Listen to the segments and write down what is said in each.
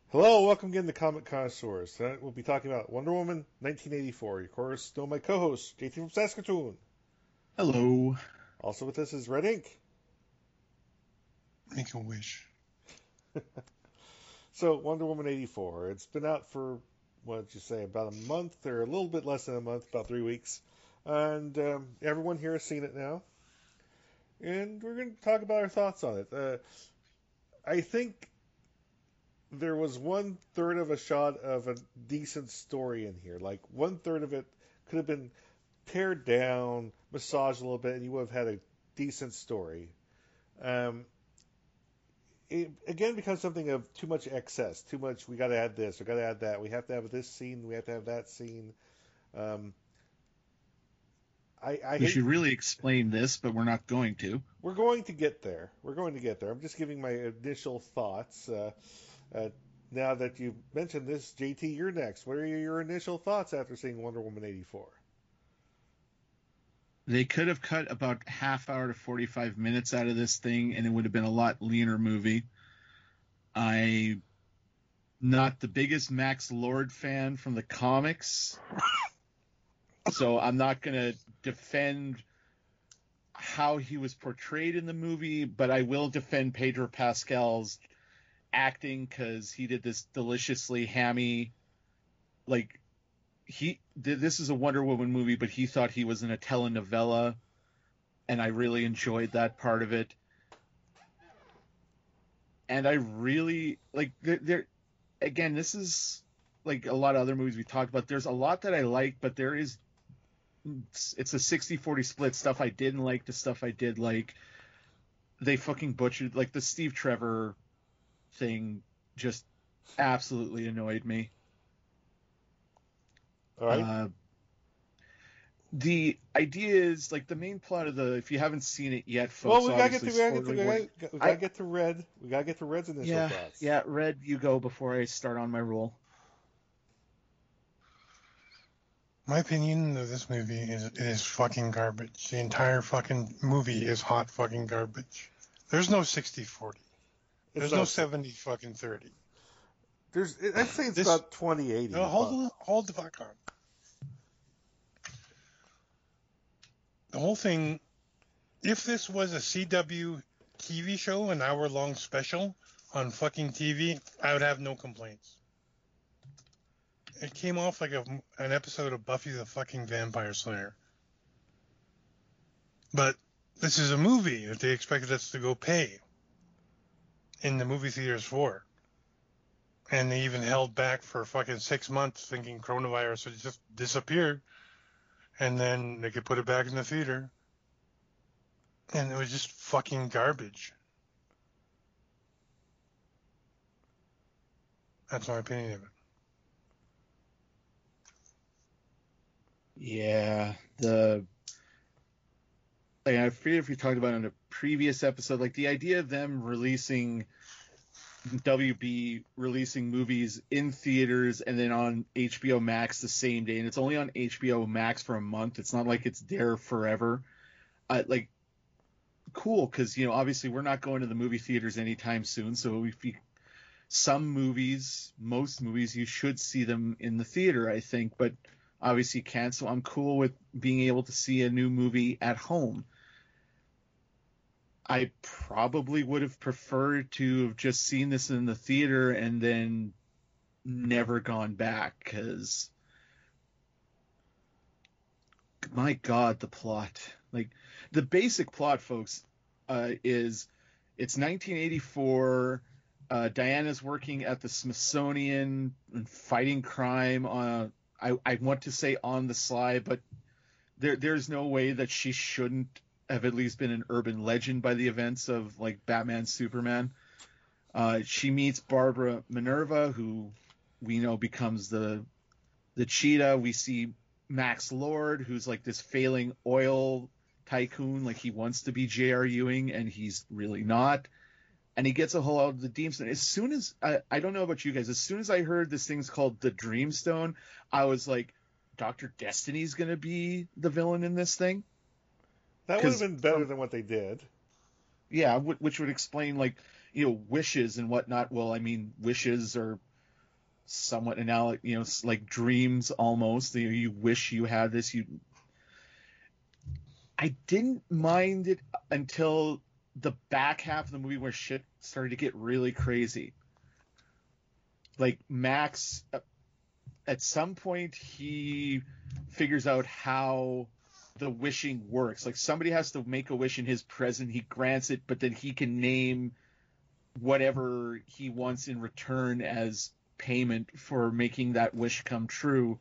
Hello, welcome again to Comic Connoisseurs. Tonight we'll be talking about Wonder Woman 1984. Of course, still my co-host, JT from Saskatoon. Hello. Also with us is Red Ink. Make a wish. So, Wonder Woman 84. It's been out for, what did you say, about a month, or a little bit less than a month, about 3 weeks. And everyone here has seen it now. And we're going to talk about our thoughts on it. I think there was 1/3 of a shot of a decent story in here. Like 1/3 of it could have been pared down, massaged a little bit, and you would have had a decent story. Um, it again becomes something of too much excess, too much. We got to add this, we got to add that. We have to have this scene, we have to have that scene. Um, I We hate. should really explain this, but we're not going to. We're going to get there. We're going to get there. I'm just giving my initial thoughts. Uh, Now that you mentioned this, JT, you're next. What are your initial thoughts after seeing Wonder Woman 84? They could have cut about half hour to 45 minutes out of this thing, and it would have been a lot leaner movie. I'm not the biggest Max Lord fan from the comics, so I'm not going to defend how he was portrayed in the movie, but I will defend Pedro Pascal's acting because he did this deliciously hammy, like this is a Wonder Woman movie, but he thought he was in a telenovela, and I really enjoyed that part of it. And I really like there again. This is like a lot of other movies we talked about. There's a lot that I like, but it's a 60-40 split. Stuff I didn't like to stuff I did like. They fucking butchered like the Steve Trevor thing. Just absolutely annoyed me. All right. The idea is like the main plot of if you haven't seen it yet, Well, folks. we gotta get obviously, to we gotta get to Red. We gotta get to Red's initial thoughts. Yeah, Red, you go before I start on my roll. My opinion of this movie is it is fucking garbage. The entire fucking movie is hot fucking garbage. There's no 60-40. There's no 70 fucking 30. I'd say it's about 20-80. No, hold the fuck on. The whole thing, if this was a CW TV show, an hour-long special on fucking TV, I would have no complaints. It came off like an episode of Buffy the fucking Vampire Slayer. But this is a movie that they expected us to go pay in the movie theaters for. And they even held back for fucking 6 months thinking coronavirus would just disappear. And then they could put it back in the theater. And it was just fucking garbage. That's my opinion of it. Yeah, I forget if we talked about it in a previous episode, like the idea of them releasing WB releasing movies in theaters and then on HBO Max the same day, and it's only on HBO Max for a month. It's not like it's there forever. Like, cool, because obviously we're not going to the movie theaters anytime soon. So most movies, you should see them in the theater, I think, but obviously you can't. So I'm cool with being able to see a new movie at home. I probably would have preferred to have just seen this in the theater and then never gone back, because my God, the plot. Like, the basic plot, folks, is it's 1984. Diana's working at the Smithsonian and fighting crime. I want to say on the sly, but there's no way that she shouldn't have at least been an urban legend by the events of like Batman, Superman. She meets Barbara Minerva, who we know becomes the Cheetah. We see Max Lord, who's like this failing oil tycoon, like he wants to be J.R. Ewing, and he's really not. And he gets a hold of the Dreamstone. As soon as I don't know about you guys, as soon as I heard this thing's called the Dreamstone, I was like, Dr. Destiny's gonna be the villain in this thing. That would have been better than what they did. Yeah, which would explain like wishes and whatnot. Well, I mean, wishes are somewhat analogous, like dreams almost. You wish you had this. I didn't mind it until the back half of the movie where shit started to get really crazy. Like Max, at some point he figures out how the wishing works. Like somebody has to make a wish in his present, he grants it, but then he can name whatever he wants in return as payment for making that wish come true.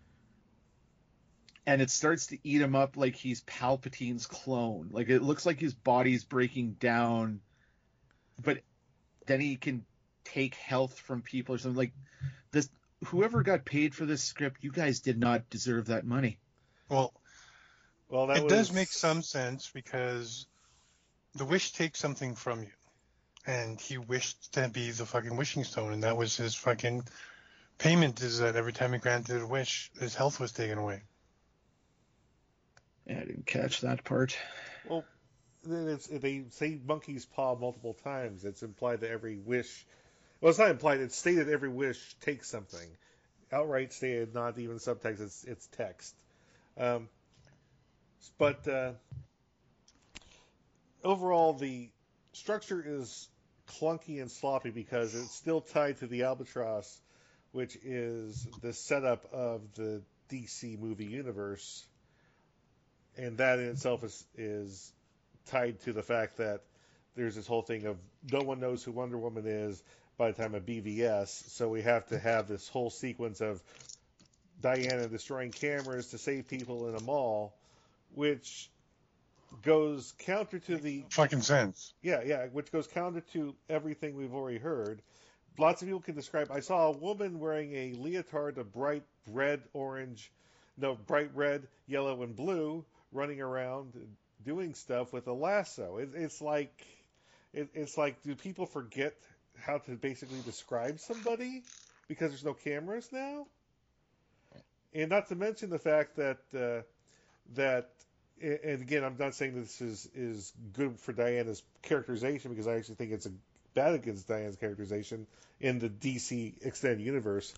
And it starts to eat him up like he's Palpatine's clone. Like it looks like his body's breaking down, but then he can take health from people or something. Like this, whoever got paid for this script, you guys did not deserve that money. Well, that it does make some sense because the wish takes something from you. And he wished to be the fucking wishing stone, and that was his fucking payment, is that every time he granted a wish, his health was taken away. Yeah, I didn't catch that part. Well, they say monkey's paw multiple times. It's implied that every wish... Well, it's not implied. It's stated every wish takes something. Outright stated, not even subtext. It's text. But overall, the structure is clunky and sloppy because it's still tied to the Albatross, which is the setup of the DC movie universe, and that in itself is tied to the fact that there's this whole thing of no one knows who Wonder Woman is by the time of BVS, so we have to have this whole sequence of Diana destroying cameras to save people in a mall, which goes counter to the... Fucking sense. Yeah, which goes counter to everything we've already heard. Lots of people can describe... I saw a woman wearing a leotard of bright red, yellow, and blue, running around doing stuff with a lasso. It's like, do people forget how to basically describe somebody because there's no cameras now? And not to mention the fact that and again, I'm not saying this is good for Diana's characterization, because I actually think it's bad against Diana's characterization in the DC extended universe.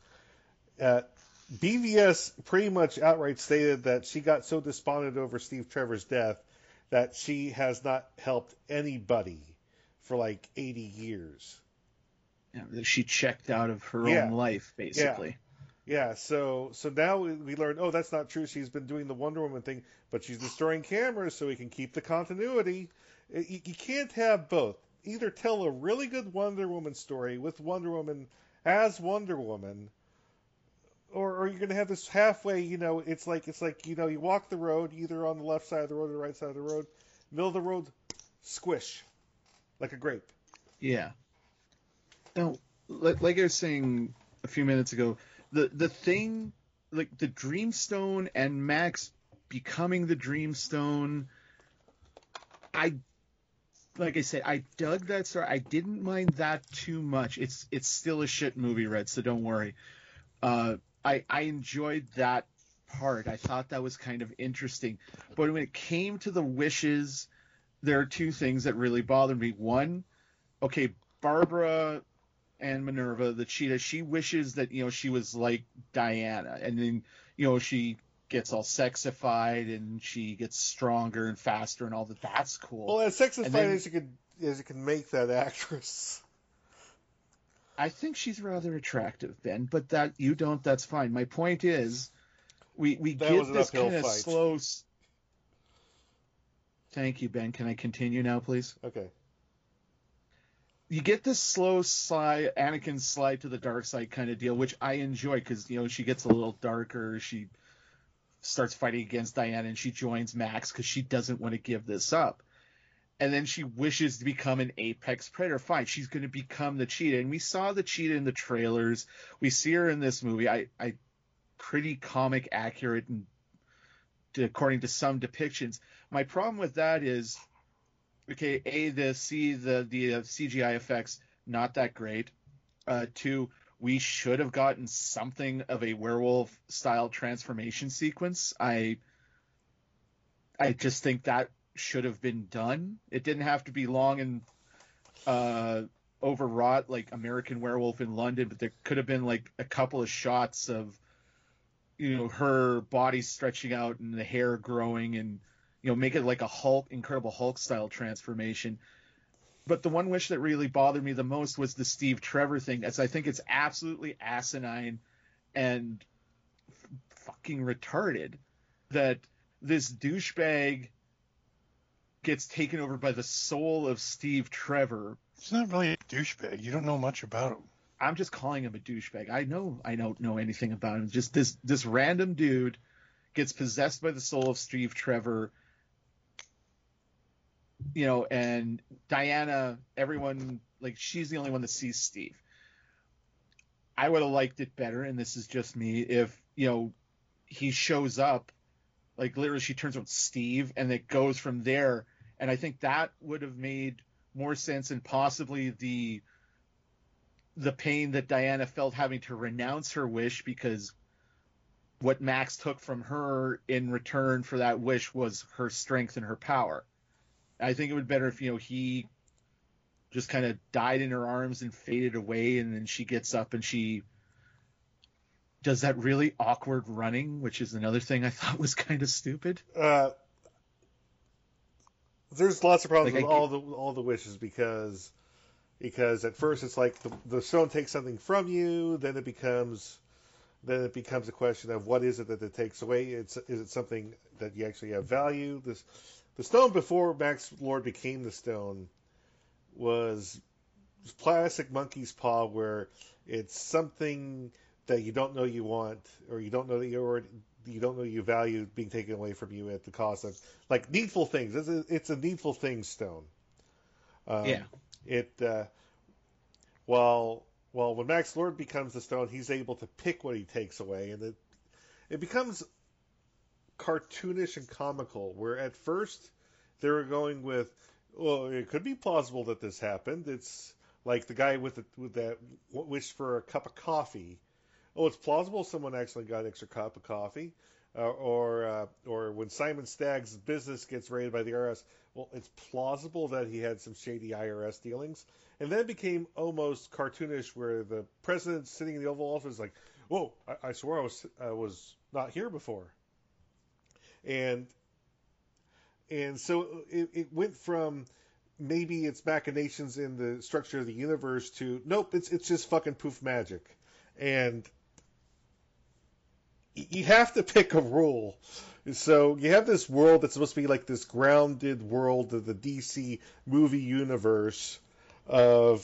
BVS pretty much outright stated that she got so despondent over Steve Trevor's death that she has not helped anybody for like 80 years. Yeah, she checked out of her own life, basically. Yeah, so now we learn, that's not true. She's been doing the Wonder Woman thing, but she's destroying cameras so we can keep the continuity. You can't have both. Either tell a really good Wonder Woman story with Wonder Woman as Wonder Woman, or you're going to have this halfway, it's like you walk the road, either on the left side of the road or the right side of the road. Middle of the road, squish, like a grape. Yeah. Now, like I was saying a few minutes ago, the thing, like the Dreamstone and Max becoming the Dreamstone, like I said, I dug that story. I didn't mind that too much. It's still a shit movie, Red, so don't worry. I enjoyed that part. I thought that was kind of interesting. But when it came to the wishes, there are two things that really bothered me. One, okay, Barbara and Minerva, the cheetah, she wishes that, she was like Diana. And then, she gets all sexified and she gets stronger and faster and all that. That's cool. Well, as sexified as you can make that actress. I think she's rather attractive, Ben, but that's fine. My point is, we get this kind of slow... Thank you, Ben. Can I continue now, please? Okay. You get this slow slide, Anakin slide to the dark side kind of deal, which I enjoy because, she gets a little darker. She starts fighting against Diana and she joins Max because she doesn't want to give this up. And then she wishes to become an apex predator. Fine, she's going to become the cheetah. And we saw the cheetah in the trailers. We see her in this movie. I pretty comic accurate and according to some depictions. My problem with that is, okay, the CGI effects, not that great. Two, we should have gotten something of a werewolf-style transformation sequence. I just think that should have been done. It didn't have to be long and overwrought like American Werewolf in London, but there could have been like a couple of shots of, her body stretching out and the hair growing, and make it like a Incredible Hulk style transformation. But the one wish that really bothered me the most was the Steve Trevor thing, as I think it's absolutely asinine and fucking retarded that this douchebag gets taken over by the soul of Steve Trevor. He's not really a douchebag. You don't know much about him. I'm just calling him a douchebag. I don't know anything about him. Just this random dude gets possessed by the soul of Steve Trevor. And Diana, everyone, like, she's the only one that sees Steve. I would have liked it better, and this is just me, if, he shows up, like, literally she turns out Steve, and it goes from there. And I think that would have made more sense, and possibly the pain that Diana felt having to renounce her wish, because what Max took from her in return for that wish was her strength and her power. I think it would be better if, he just kind of died in her arms and faded away, and then she gets up and she does that really awkward running, which is another thing I thought was kind of stupid. There's lots of problems with all the wishes, because at first it's like the stone takes something from you, then it becomes a question of what is it that it takes away. Is it something that you actually have value? The stone before Max Lord became the stone was plastic monkey's paw, where it's something that you don't know you want, or you don't know that you don't know you value being taken away from you at the cost of, like, needful things. It's a needful things stone. Yeah. While when Max Lord becomes the stone, he's able to pick what he takes away, and it becomes cartoonish and comical, where at first they were going with, well, it could be plausible that this happened. It's like the guy with that wish for a cup of coffee. Oh, it's plausible someone actually got an extra cup of coffee. Or when Simon Stagg's business gets raided by the IRS, well, it's plausible that he had some shady IRS dealings. And then it became almost cartoonish, where the president sitting in the Oval Office is like, whoa, I swear I was not here before. And so it went from maybe it's machinations in the structure of the universe to, nope, it's just fucking poof magic. And you have to pick a rule. So you have this world that's supposed to be like this grounded world of the DC movie universe it's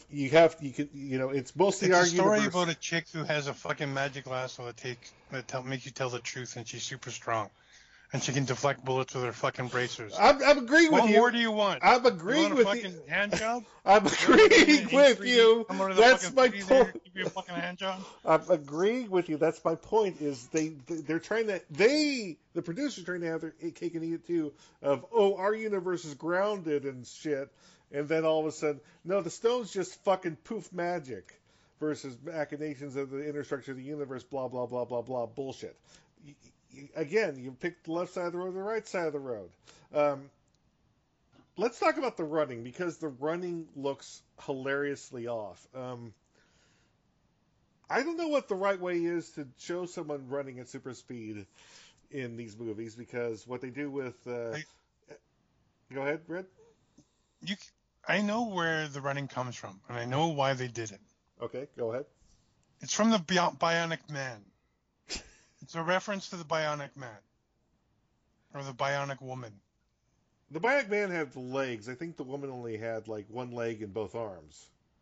mostly our universe. It's a story about a chick who has a fucking magic lasso that makes you tell the truth, and she's super strong. And she can deflect bullets with her fucking bracers. I'm agreeing with you. What more do you want? I'm agreeing with you. You want a fucking hand job? I'm agreeing with you. That's my point. Give you a fucking hand job? I'm agreeing with you. That's my point. Is they're trying to the producers trying to have their cake and eat it too. Of, our universe is grounded and shit, and then all of a sudden, no, the stone's just fucking poof magic versus machinations of the inner structure of the universe. Blah blah blah blah blah bullshit. Again, you pick the left side of the road or the right side of the road. Let's talk about the running, because the running looks hilariously off. I don't know what the right way is to show someone running at super speed in these movies, because what they do with... Go ahead, Red. I know where the running comes from, and I know why they did it. Okay, go ahead. It's from the Bionic Man. It's a reference to the Bionic Man. Or the Bionic Woman. The Bionic Man had legs. I think the woman only had, like, one leg and both arms.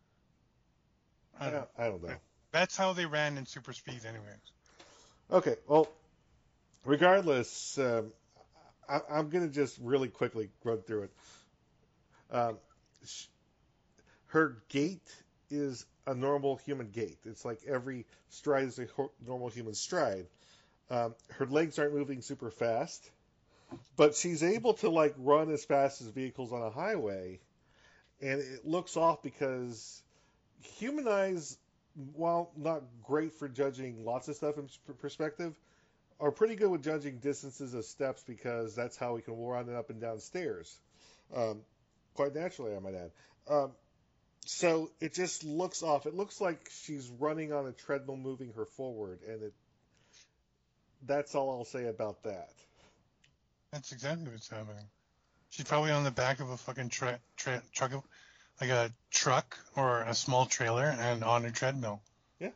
I don't know. That's how they ran in super speed anyways. Okay, well, regardless, I'm going to just really quickly run through it. Her gait is a normal human gait. It's like every stride is a normal human stride. Her legs aren't moving super fast, but she's able to, like, run as fast as vehicles on a highway, and it looks off because human eyes, while not great for judging lots of stuff in perspective, are pretty good with judging distances of steps, because that's how we can run up and down stairs. Quite naturally, I might add. So it just looks off. It looks like she's running on a treadmill, moving her forward, and that's all I'll say about that. That's exactly what's happening. She's probably on the back of a fucking truck, like a truck or a small trailer, and on a treadmill. Yeah.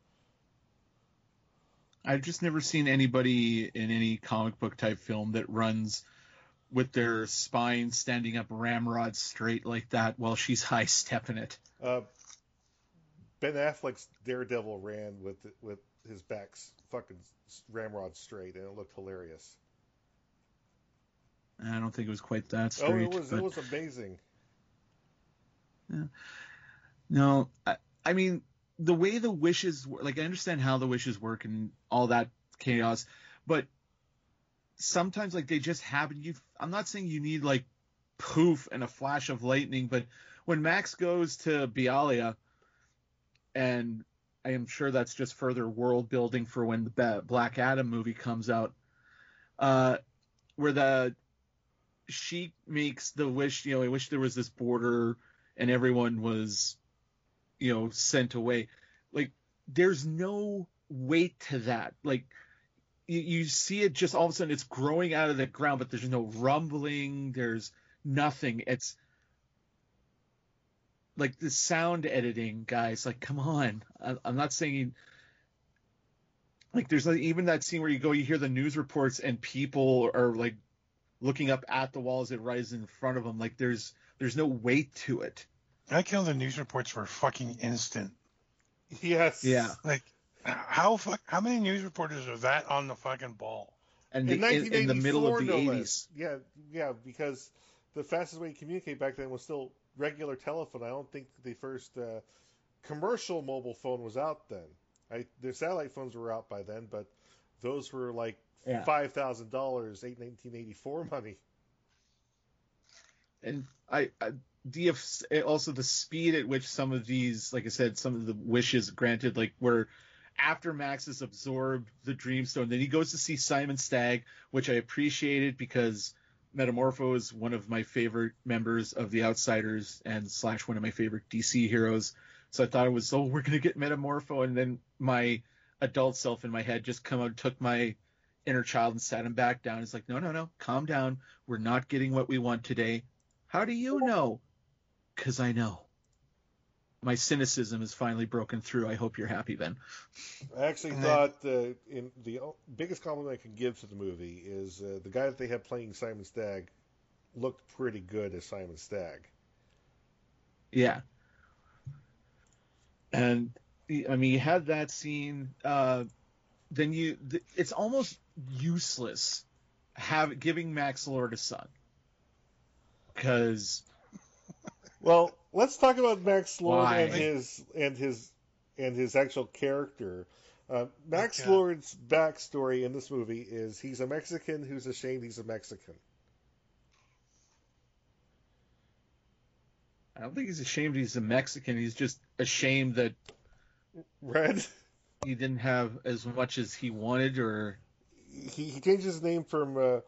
I've just never seen anybody in any comic book type film that runs with their spine standing up ramrod straight like that while she's high stepping it. Ben Affleck's Daredevil ran with his back fucking ramrod straight, and it looked hilarious. I don't think it was quite that straight. It was amazing. Yeah. No, I mean, the way the wishes work, like, I understand how the wishes work and all that chaos, but sometimes, like, they just happen. I'm not saying you need, like, poof and a flash of lightning, but when Max goes to Bialya, and I am sure that's just further world building for when the Black Adam movie comes out, where she makes the wish, I wish there was this border and everyone was, sent away. Like, there's no weight to that. Like, you see it just all of a sudden it's growing out of the ground, but there's no rumbling. There's nothing. It's like the sound editing, guys. Like, come on. I'm not saying like there's even that scene where you hear the news reports and people are like looking up at the wall as it rises in front of them. Like there's no weight to it. I like how the news reports were fucking instant. Yes. Yeah. Like, how many news reporters are that on the fucking ball? And in the middle of the 80s. Yeah, because the fastest way to communicate back then was still regular telephone. I don't think the first commercial mobile phone was out then. The satellite phones were out by then, but those were like $5,000, 1984 money. And also the speed at which some of these, like I said, some of the wishes granted, like where after Max has absorbed the Dreamstone, then he goes to see Simon Stagg, which I appreciated because Metamorpho is one of my favorite members of the Outsiders and / one of my favorite DC heroes. So I thought it was, we're going to get Metamorpho. And then my adult self in my head just took my inner child and sat him back down. It's like, no, calm down. We're not getting what we want today. How do you know? Because I know. My cynicism is finally broken through. I hope you're happy, Ben. I actually thought the biggest compliment I could give to the movie is the guy that they had playing Simon Stagg looked pretty good as Simon Stagg. Yeah. And, I mean, you had that scene. Then it's almost useless giving Max Lord a son. Because... Well, let's talk about Max Lord and his actual character. Max Lord's backstory in this movie is he's a Mexican who's ashamed he's a Mexican. I don't think he's ashamed he's a Mexican. He's just ashamed that Red? He didn't have as much as he wanted, or he changed his name from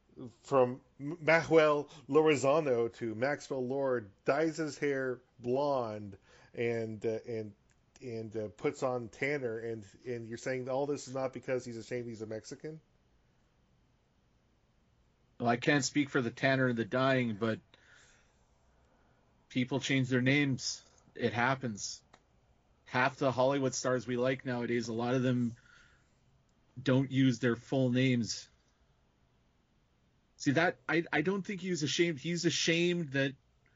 Manuel Lorenzano to Maxwell Lord, dyes his hair blonde, and puts on tanner, and you're saying all this is not because he's ashamed he's a Mexican? Well, I can't speak for the tanner and the dyeing, but people change their names. It happens. Half the Hollywood stars we like nowadays, a lot of them don't use their full names. See, that I don't think he was ashamed. He's ashamed that,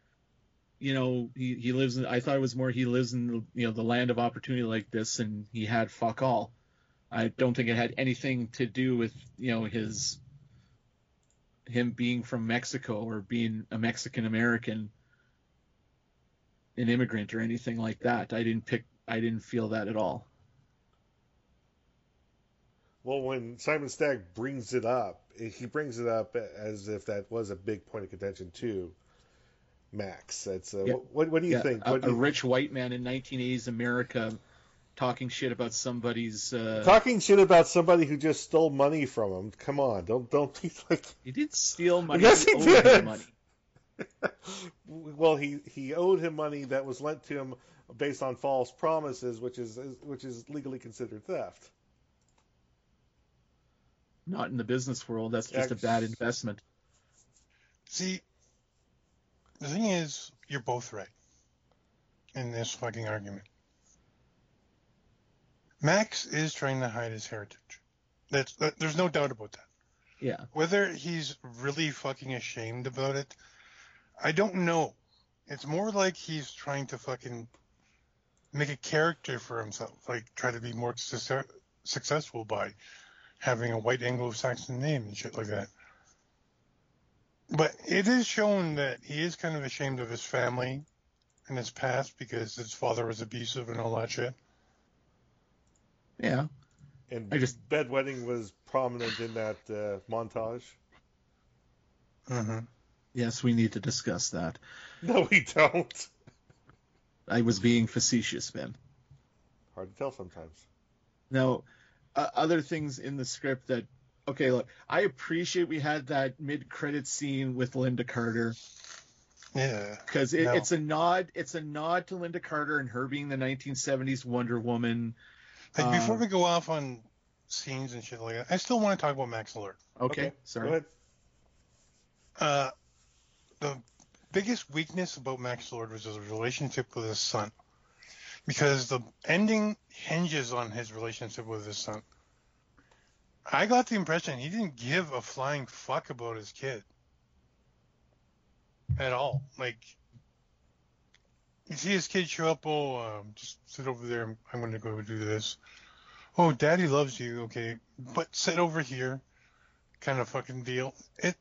he lives in, I thought it was more he lives in the land of opportunity like this, and he had fuck all. I don't think it had anything to do with him being from Mexico or being a Mexican American, an immigrant or anything like that. I didn't feel that at all. Well, when Simon Stagg brings it up, he brings it up as if that was a big point of contention too. Max, that's what do you think? A rich white man in 1980s America talking shit about somebody's talking shit about somebody who just stole money from him. Come on, don't be like he did steal money. Yes, he did. Money. well, he owed him money that was lent to him based on false promises, which is legally considered theft. Not in the business world. That's just a bad investment. See, the thing is, you're both right in this fucking argument. Max is trying to hide his heritage. There's no doubt about that. Yeah. Whether he's really fucking ashamed about it, I don't know. It's more like he's trying to fucking make a character for himself, like try to be more successful by having a white Anglo-Saxon name and shit like that. But it is shown that he is kind of ashamed of his family and his past because his father was abusive and all that shit. Yeah. And bedwetting was prominent in that montage. Mm-hmm. Yes, we need to discuss that. No, we don't. I was being facetious, Ben. Hard to tell sometimes. Now, other things in the script that... Okay, look, I appreciate we had that mid-credit scene with Linda Carter. Yeah. Because it's a nod to Linda Carter and her being the 1970s Wonder Woman. Like, before we go off on scenes and shit like that, I still want to talk about Max Lord. Okay, sorry. Go ahead. The biggest weakness about Max Lord was his relationship with his son. Because the ending hinges on his relationship with his son. I got the impression he didn't give a flying fuck about his kid. At all. Like, you see his kid show up, just sit over there, I'm going to go do this. Oh, daddy loves you, okay, but sit over here, kind of fucking deal.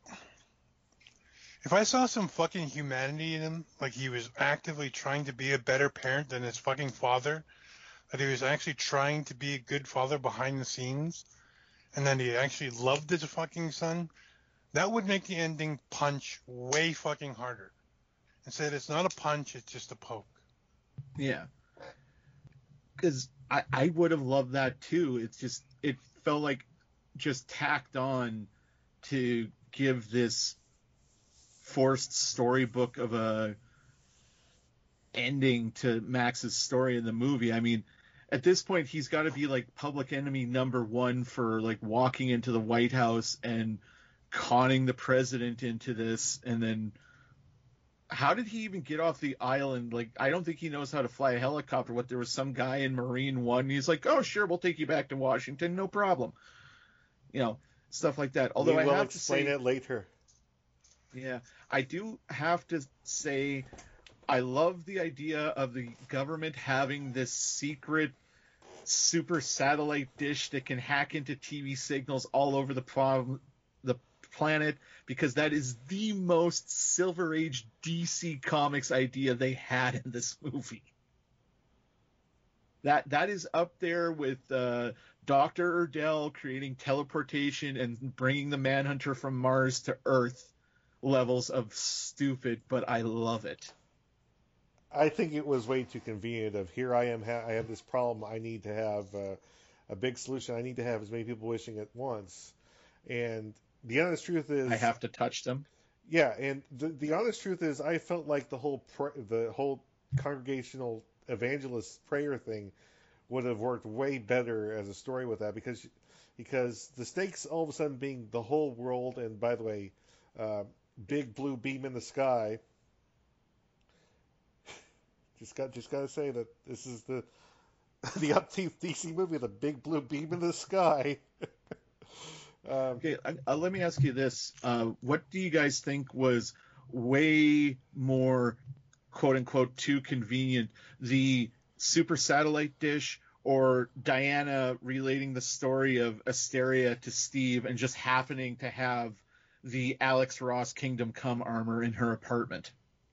If I saw some fucking humanity in him, like he was actively trying to be a better parent than his fucking father, that he was actually trying to be a good father behind the scenes, and that he actually loved his fucking son, that would make the ending punch way fucking harder. Instead, it's not a punch, it's just a poke. Yeah. Because I would have loved that too. It felt like just tacked on to give this forced storybook of a ending to Max's story in the movie. I mean, at this point, he's got to be like public enemy number one for like walking into the White House and conning the president into this. And then how did he even get off the island? Like, I don't think he knows how to fly a helicopter. There was some guy in Marine One. He's like, oh, sure, we'll take you back to Washington. No problem. Stuff like that. Although I have to explain it later. Yeah, I do have to say I love the idea of the government having this secret super satellite dish that can hack into TV signals all over the planet, because that is the most Silver Age DC Comics idea they had in this movie. That is up there with Dr. Erdell creating teleportation and bringing the Manhunter from Mars to Earth levels of stupid, but I love it. I think it was way too convenient of, here I am, I have this problem, I need to have a big solution, I need to have as many people wishing at once. And the honest truth is... I have to touch them. Yeah, and the honest truth is I felt like the whole congregational evangelist prayer thing would have worked way better as a story with that, because the stakes all of a sudden being the whole world, and by the way, big blue beam in the sky. Just got to say that this is the upteenth DC movie, the big blue beam in the sky. Okay, let me ask you this: what do you guys think was way more, quote unquote, too convenient? The super satellite dish, or Diana relating the story of Asteria to Steve and just happening to have the Alex Ross Kingdom Come armor in her apartment?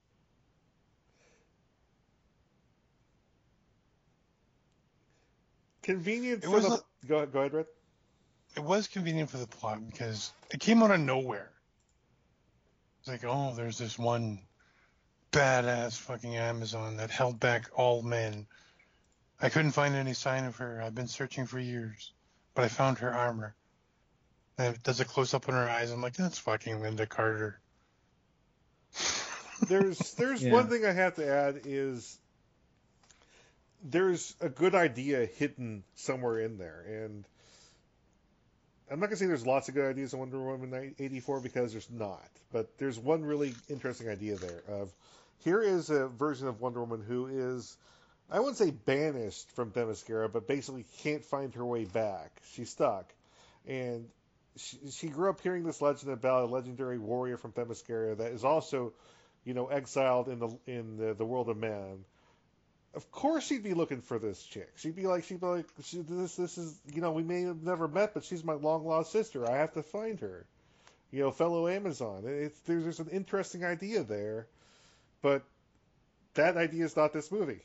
Convenient Go ahead, Red. It was convenient for the plot because it came out of nowhere. It's like, oh, there's this one badass fucking Amazon that held back all men. I couldn't find any sign of her. I've been searching for years, but I found her armor. And it does a close-up on her eyes. I'm like, that's fucking Linda Carter. There's Yeah. one thing I have to add is there's a good idea hidden somewhere in there, and I'm not gonna say there's lots of good ideas in Wonder Woman 84 because there's not, but there's one really interesting idea there. Of here is a version of Wonder Woman who is, I wouldn't say banished from Themyscira, but basically can't find her way back. She's stuck, and she grew up hearing this legend about a legendary warrior from Themyscira that is also, exiled in the world of man. Of course, she'd be looking for this chick. This is, we may have never met, but she's my long lost sister. I have to find her. Fellow Amazon. There's an interesting idea there, but that idea is not this movie.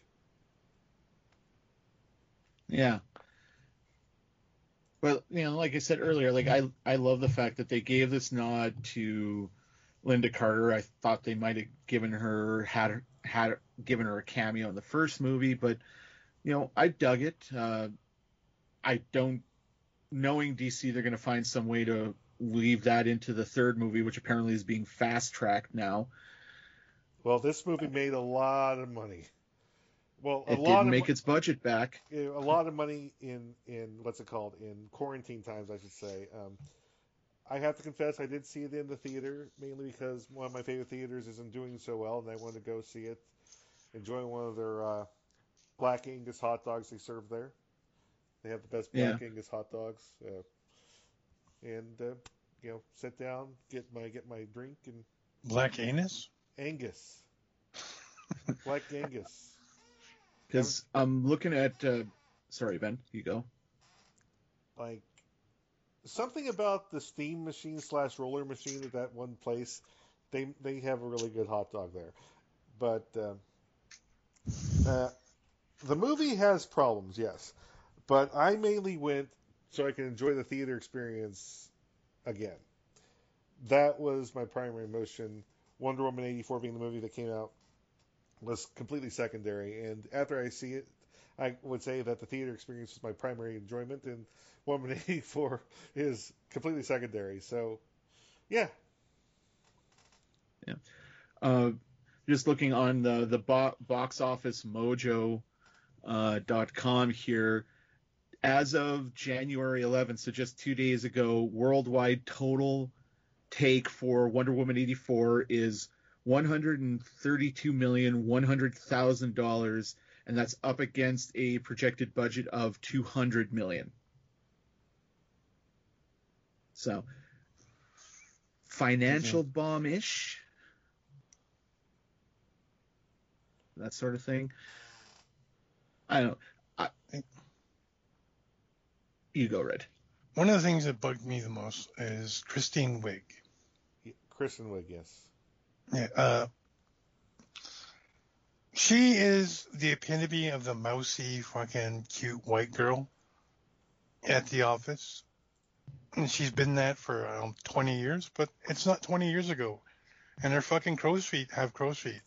Yeah. Well, like I said earlier, like I love the fact that they gave this nod to Linda Carter. I thought they might have given her given her a cameo in the first movie, but I dug it. I don't, knowing DC, they're going to find some way to weave that into the third movie, which apparently is being fast tracked now. Well, this movie made a lot of money. Well, it didn't make its budget back. A lot of money in what's it called, in quarantine times, I should say. I have to confess, I did see it in the theater, mainly because one of my favorite theaters isn't doing so well, and I wanted to go see it. Enjoying one of their Black Angus hot dogs they serve there. They have the best Black Angus hot dogs. And sit down, get my drink, and Black Anus? Angus. Black Angus. Because I'm looking at. Sorry, Ben, you go. Like, something about the steam machine / roller machine at that one place, they have a really good hot dog there. But the movie has problems, yes. But I mainly went so I can enjoy the theater experience again. That was my primary emotion. Wonder Woman 84 being the movie that came out was completely secondary. And after I see it, I would say that the theater experience is my primary enjoyment, and Wonder Woman 84 is completely secondary. So, yeah. Yeah. Just looking on the box office mojo .com here, as of January 11th, so just 2 days ago, worldwide total take for Wonder Woman 84 is $132,100,000, and that's up against a projected budget of $200 million. So, financial bomb-ish, that sort of thing. I don't know. You go, Red. One of the things that bugged me the most is Kristen Wiig. Kristen Wiig, yes. Yeah. She is the epitome of the mousy, fucking cute white girl at the office. And she's been that for 20 years, but it's not 20 years ago. And her fucking crow's feet have crow's feet.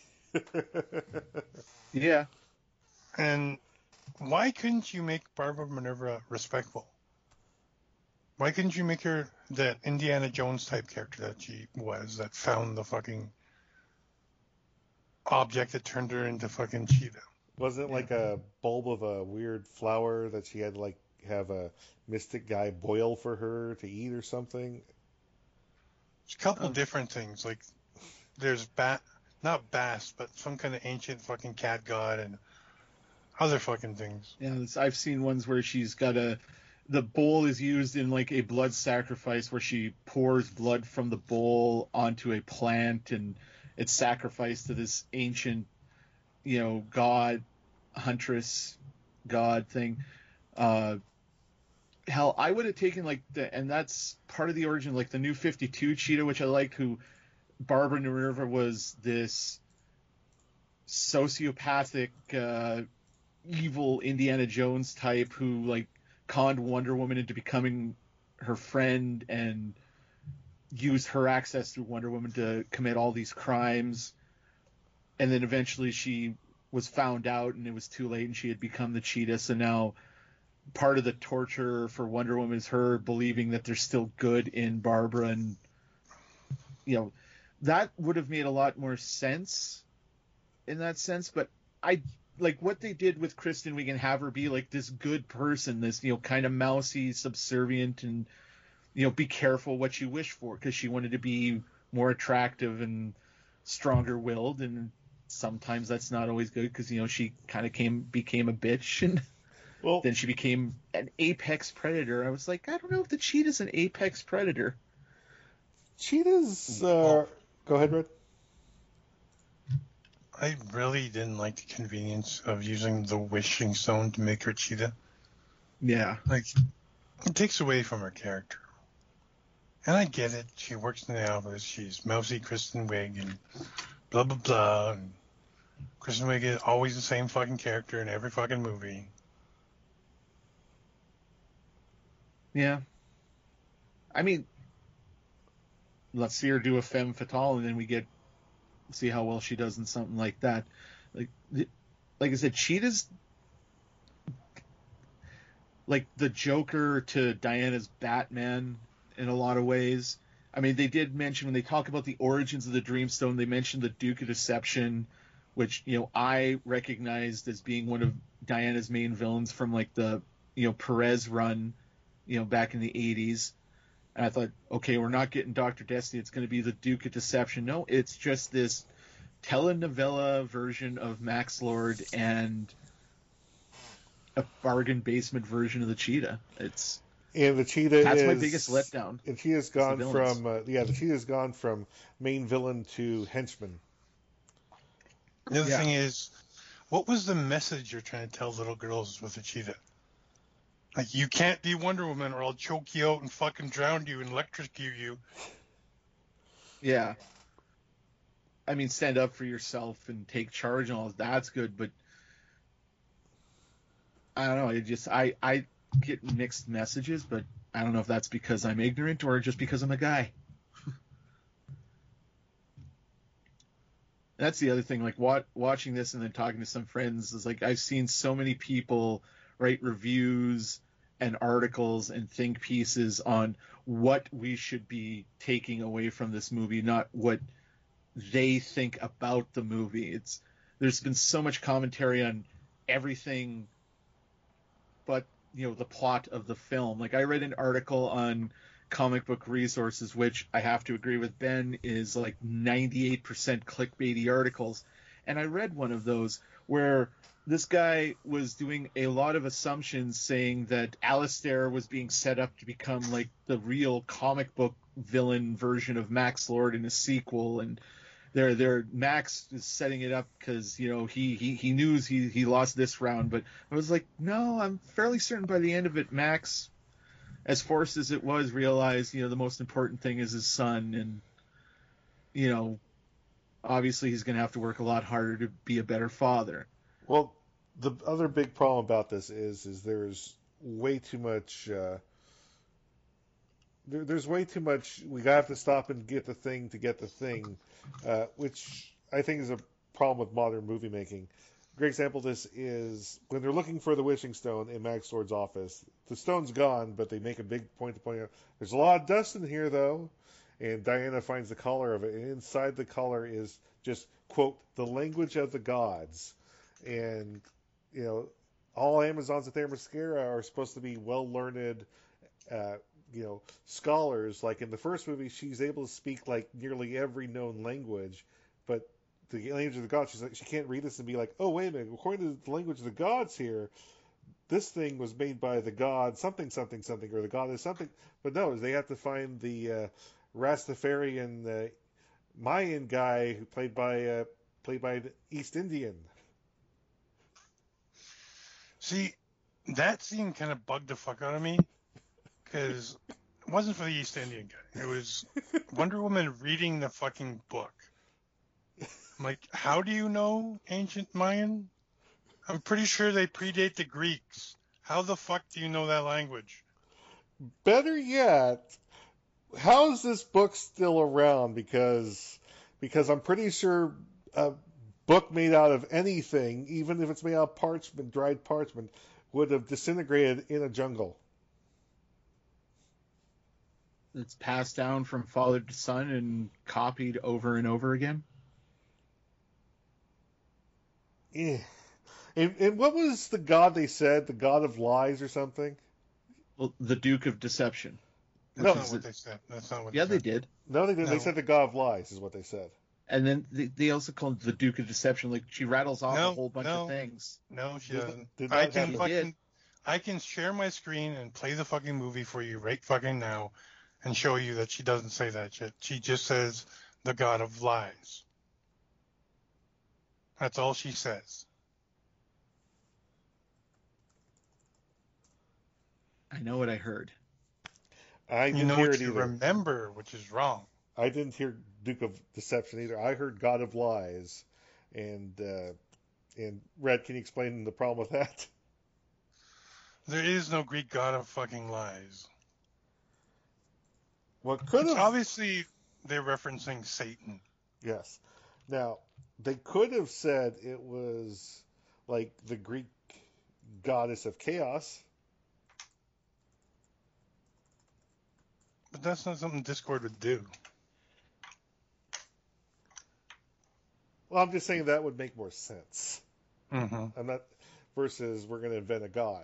Yeah. And why couldn't you make Barbara Minerva respectful? Why couldn't you make her that Indiana Jones type character that she was, that found the fucking object that turned her into fucking Cheetah? Wasn't it like a bulb of a weird flower that she had to have a mystic guy boil for her to eat or something? There's a couple different things. Like, there's not Bast, but some kind of ancient fucking cat god and other fucking things. Yeah, I've seen ones where she's got the bowl is used in like a blood sacrifice where she pours blood from the bowl onto a plant and it's sacrificed to this ancient, god, huntress, god thing. Hell, I would have taken and that's part of the origin, like the New 52 Cheetah, which I liked, who Barbara Minerva was this sociopathic, evil Indiana Jones type who conned Wonder Woman into becoming her friend and used her access through Wonder Woman to commit all these crimes. And then eventually she was found out and it was too late and she had become the Cheetah. So now part of the torture for Wonder Woman is her believing that there's still good in Barbara. And, that would have made a lot more sense in that sense. But I like what they did with Kristen Wiig and have her be like this good person, this, kind of mousy, subservient, and, be careful what you wish for, because she wanted to be more attractive and stronger willed. And sometimes that's not always good, because, she kind of became a bitch, and Well, then she became an apex predator. I was like, I don't know if the cheetah's an apex predator. cheetahs. Go ahead, Red. I really didn't like the convenience of using the wishing stone to make her cheetah. Yeah. Like, it takes away from her character. And I get it. She works in the office. She's mousy Kristen Wiig and blah, blah, blah. And Kristen Wiig is always the same fucking character in every fucking movie. Yeah. I mean, let's see her do a femme fatale, and then we see how well she does in something like that. Like I said, Cheetah's like the Joker to Diana's Batman in a lot of ways. I mean, they did mention, when they talk about the origins of the Dreamstone, they mentioned the Duke of Deception, which, I recognized as being one of Diana's main villains from like the, Perez run, back in the 80s. And I thought, okay, we're not getting Dr. Destiny. It's going to be the Duke of Deception. No, it's just this telenovela version of Max Lord and a bargain basement version of the Cheetah. And the cheetah that's my biggest letdown. And Cheetah's gone from the Cheetah's gone from main villain to henchman. The other thing is, what was the message you're trying to tell little girls with the cheetah? Like, you can't be Wonder Woman or I'll choke you out and fucking drown you and electrocute you. Yeah. I mean, stand up for yourself and take charge and all that's good, but I don't know. I get mixed messages, but I don't know if that's because I'm ignorant or just because I'm a guy. That's the other thing, like watching this and then talking to some friends, is like I've seen so many people write reviews and articles and think pieces on what we should be taking away from this movie, not what they think about the movie. There's been so much commentary on everything but the plot of the film. Like, I read an article on Comic Book Resources, which I have to agree with Ben is like 98% clickbaity articles, and I read one of those where this guy was doing a lot of assumptions, saying that Alistair was being set up to become like the real comic book villain version of Max Lord in a sequel, and Max is setting it up because he knew he lost this round. But I was like, no, I'm fairly certain by the end of it, Max, as forced as it was, realized the most important thing is his son, and obviously he's going to have to work a lot harder to be a better father. Well, the other big problem about this is there's way too much. There's way too much. We have to stop and get the thing to get the thing, which I think is a problem with modern movie making. A great example of this is when they're looking for the wishing stone in Max Lord's office. The stone's gone, but they make a big point to point out there's a lot of dust in here, though. And Diana finds the collar of it, and inside the collar is just, quote, the language of the gods. And, all Amazons at Themyscira are supposed to be well-learned, scholars. Like in the first movie, she's able to speak like nearly every known language, but the language of the gods, she can't read this and be like, oh, wait a minute, according to the language of the gods here, this thing was made by the god something, something, something, or the god is something. But no, they have to find the Rastafarian Mayan guy who played by the East Indian. See, that scene kind of bugged the fuck out of me, because it wasn't for the East Indian guy. It was Wonder Woman reading the fucking book. I'm like, how do you know ancient Mayan? I'm pretty sure they predate the Greeks. How the fuck do you know that language? Better yet, how is this book still around? Because I'm pretty sure a book made out of anything, even if it's made out of parchment, dried parchment, would have disintegrated in a jungle. It's passed down from father to son and copied over and over again. Yeah. And what was the god they said? The god of lies or something? Well, the Duke of Deception. That's No. not what they said. That's not what Yeah, they they said. did. No, they didn't. They No. said the god of lies is what they said. And then they also called it the Duke of Deception. Like, she rattles off No, a whole bunch no. of things. No, she Did- doesn't. did I not can happen. fucking, I can share my screen and play the fucking movie for you right fucking now, and show you that she doesn't say that shit. She just says the god of lies. That's all she says. I know what I heard. I You didn't know hear what it you either. remember, which is wrong. I didn't hear Duke of Deception either. I heard God of Lies. And Red, can you explain the problem with that? There is no Greek god of fucking lies. What could It's have... obviously they're referencing Satan. Yes. Now, they could have said it was like the Greek goddess of chaos. But that's not something Discord would do. Well, I'm just saying that would make more sense. Mm-hmm. I'm not... Versus we're going to invent a god.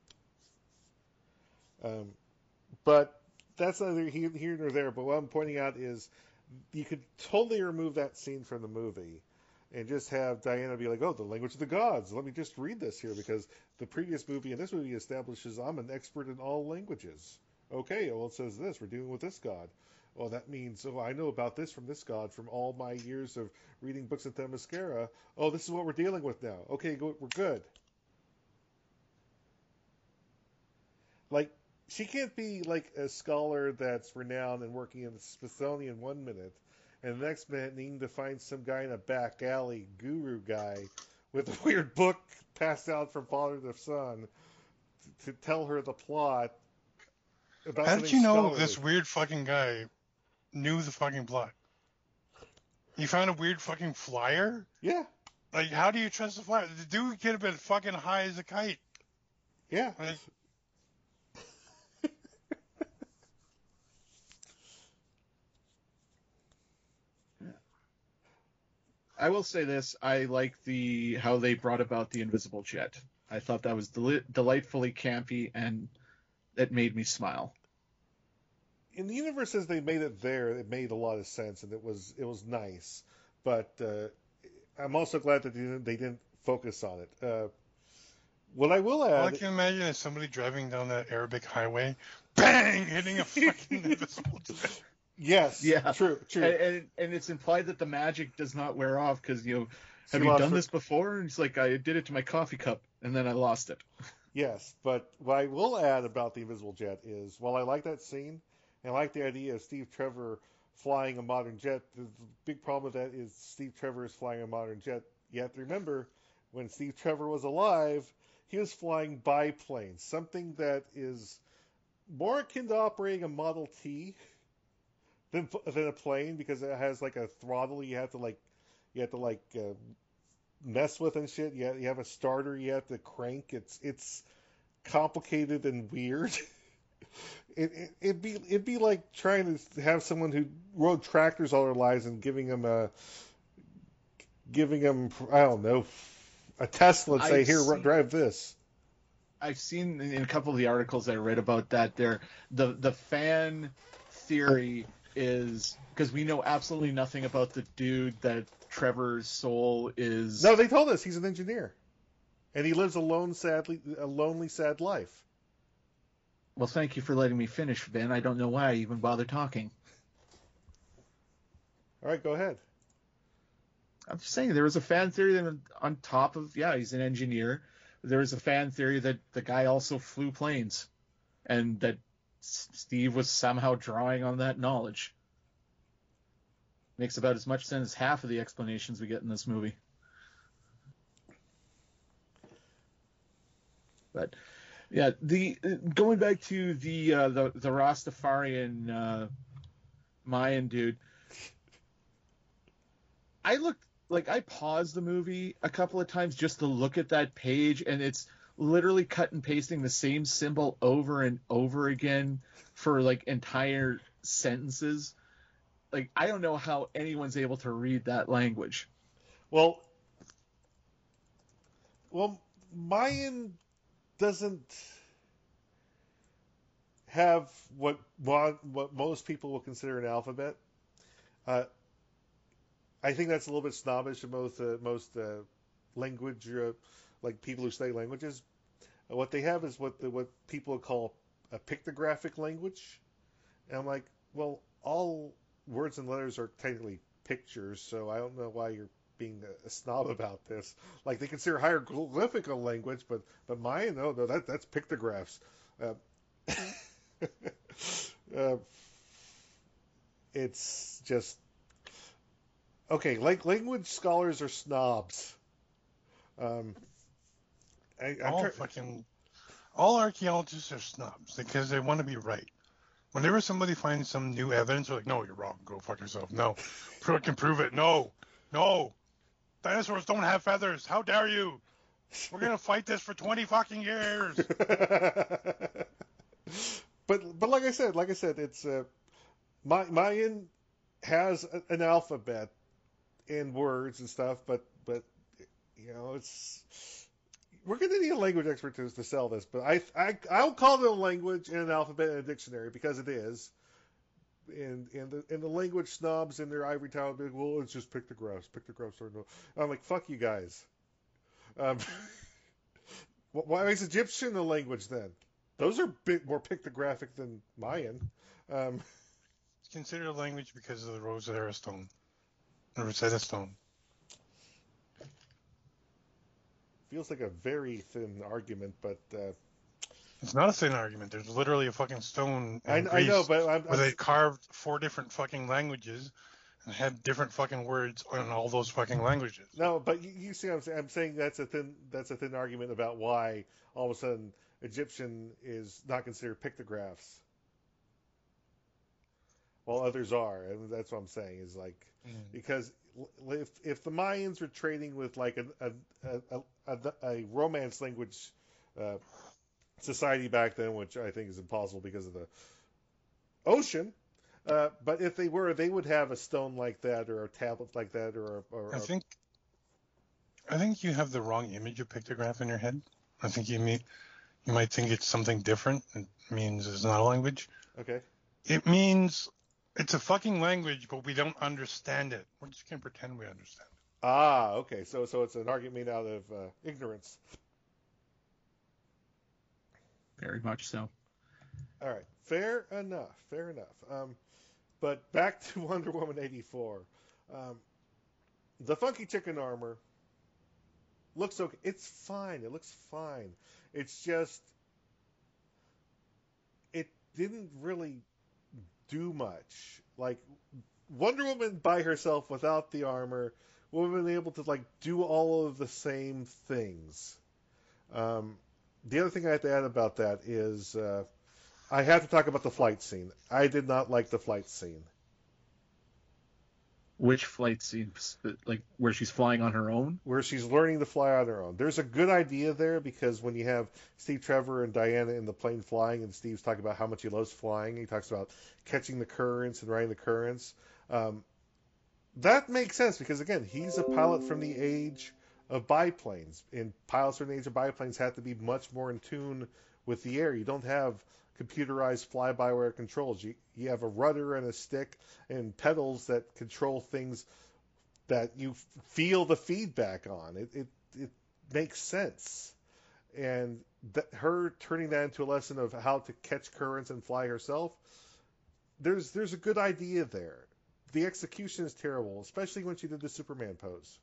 But that's neither here nor there. But what I'm pointing out is you could totally remove that scene from the movie and just have Diana be like, oh, the language of the gods. Let me just read this here because the previous movie and this movie establishes I'm an expert in all languages. Okay, well, it says this. We're dealing with this god. Well, that means, oh, I know about this from this god from all my years of reading books at Themyscira. Oh, this is what we're dealing with now. Okay, we're good. Like, she can't be like a scholar that's renowned and working in the Smithsonian 1 minute, and the next minute needing to find some guy in a back alley, guru guy, with a weird book passed out from father to son to tell her the plot about How did something you know scholarly. this weird fucking guy knew the fucking plot? You found a weird fucking flyer? Yeah, Like, how do you trust the flyer? The dude could have been fucking high as a kite. yeah. Like, I will say this: I like how they brought about the invisible jet. I thought that was delightfully campy, and it made me smile. In the universe as they made it there, it made a lot of sense, and it was nice. But I'm also glad that they didn't focus on it. What I will all I add, can imagine is somebody driving down that Arabic highway, bang, hitting a fucking invisible jet. yes, Yeah. true. And it's implied that the magic does not wear off because She have you lost done her- this before? And it's like, I did it to my coffee cup and then I lost it. Yes, but what I will add about the invisible jet is, while I like that scene, and I like the idea of Steve Trevor flying a modern jet, the big problem with that is Steve Trevor is flying a modern jet. You have to remember, when Steve Trevor was alive, he was flying biplanes, something that is more akin to operating a Model T than a plane, because it has like a throttle you have to mess with and shit. You have a starter you have to crank. It's complicated and weird. It'd be like trying to have someone who rode tractors all their lives and giving them I don't know, a Tesla and say, I've here, seen- drive this. I've seen in a couple of the articles I read about that the fan theory is because we know absolutely nothing about the dude that Trevor's soul is. No, they told us he's an engineer, and he lives a lonely, sad life. Well, thank you for letting me finish, Ben. I don't know why I even bother talking. All right, go ahead. I'm just saying there was a fan theory that on top of he's an engineer. There was a fan theory that the guy also flew planes, and that Steve was somehow drawing on that knowledge. Makes about as much sense as half of the explanations we get in this movie. But yeah, going back to the Rastafarian Mayan dude, I paused the movie a couple of times just to look at that page, and it's literally cut and pasting the same symbol over and over again for like entire sentences. Like, I don't know how anyone's able to read that language. Well, Mayan doesn't have what most people will consider an alphabet. Uh, I think that's a little bit snobbish of most language like people who study languages. What they have is what people call a pictographic language, and I'm like, well, all words and letters are technically pictures, so I don't know why you're being a snob about this. Like they consider hieroglyphic a language, but Mayan, no, that's pictographs. Uh, uh, it's just okay. Like language scholars are snobs. Um, All archaeologists are snobs because they want to be right. Whenever somebody finds some new evidence, they're like, "No, you're wrong. Go fuck yourself. No, I can prove it. No, dinosaurs don't have feathers. How dare you? We're gonna fight this for 20 fucking years." but like I said, it's Mayan has an alphabet and words and stuff, but it's we're gonna need a language expert to sell this. But I'll call it a language and an alphabet and a dictionary because it is. And the language snobs in their ivory tower be like, well, it's just pictographs. Pictographs are no. I'm like, fuck you guys. Why is Egyptian a language then? Those are a bit more pictographic than Mayan. It's considered a language because of the Rosetta Stone. The Rosetta Stone. Feels like a very thin argument, but it's not a thin argument. There's literally a fucking stone in I know, but where they carved 4 different fucking languages and had different fucking words in all those fucking languages. No, but you see what I'm saying that's a thin argument about why all of a sudden Egyptian is not considered pictographs while others are, and that's what I'm saying is like because if the Mayans were trading with like a Romance language society back then, which I think is impossible because of the ocean. But if they were, they would have a stone like that, or a tablet like that, or I think you have the wrong image of pictograph in your head. I think you might think it's something different. It means it's not a language. Okay. It means it's a fucking language, but we don't understand it. We're just gonna pretend we understand it. Ah, okay. So it's an argument made out of ignorance. Very much so. All right. Fair enough. But back to Wonder Woman 84. The funky chicken armor looks okay. It's fine. It looks fine. It's just it didn't really do much. Like Wonder Woman by herself without the armor would have been able to like do all of the same things. The other thing I have to add about that is I have to talk about the flight scene. I did not like the flight scene. Which flight scene? Like where she's flying on her own? Where she's learning to fly on her own. There's a good idea there because when you have Steve Trevor and Diana in the plane flying, and Steve's talking about how much he loves flying, he talks about catching the currents and riding the currents. That makes sense because, again, he's a pilot from the age of biplanes, and pilots from the age of biplanes have to be much more in tune with the air. You don't have computerized fly-by-wire controls. You have a rudder and a stick and pedals that control things that you feel the feedback on. It makes sense. And her turning that into a lesson of how to catch currents and fly herself, there's a good idea there. The execution is terrible, especially when she did the Superman pose.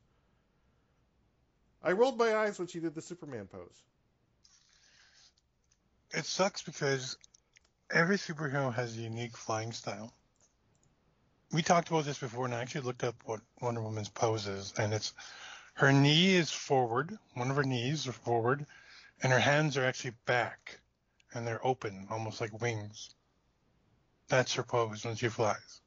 I rolled my eyes when she did the Superman pose. It sucks because every superhero has a unique flying style. We talked about this before, and I actually looked up what Wonder Woman's pose is, and it's her knee is forward, one of her knees are forward, and her hands are actually back, and they're open, almost like wings. That's her pose when she flies.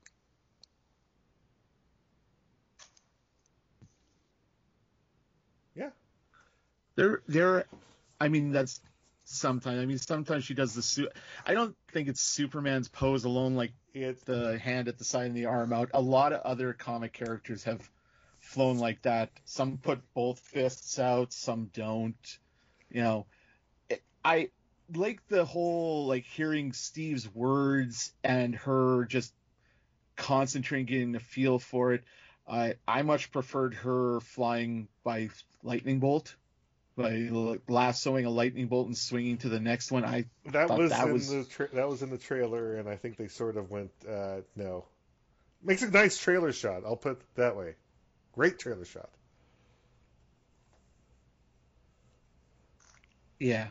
Yeah. I mean, that's sometimes. I mean, sometimes she does the suit. I don't think it's Superman's pose alone, like the hand at the side and the arm out. A lot of other comic characters have flown like that. Some put both fists out, some don't. You know, I like the whole, like, hearing Steve's words and her just concentrating, getting the feel for it. I much preferred her flying by lightning bolt, by lassoing a lightning bolt and swinging to the next one. I That thought was that in was that was in the trailer, and I think they sort of went no. Makes a nice trailer shot. I'll put it that way. Great trailer shot. yeah.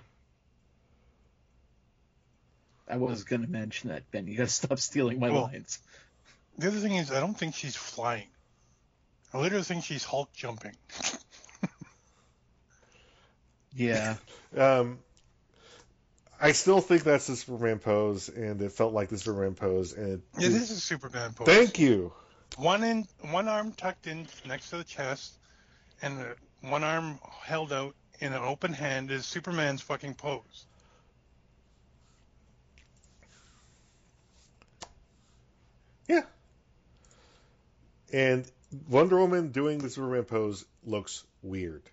I was gonna mention that, Ben. You gotta stop stealing my Well, lines. The other thing is, I don't think she's flying. I literally think she's Hulk jumping. Yeah. I still think that's the Superman pose, and it felt like the Superman pose. And It is a Superman pose. Thank you. One arm tucked in next to the chest, and one arm held out in an open hand is Superman's fucking pose. Yeah. And Wonder Woman doing the Superman pose looks weird.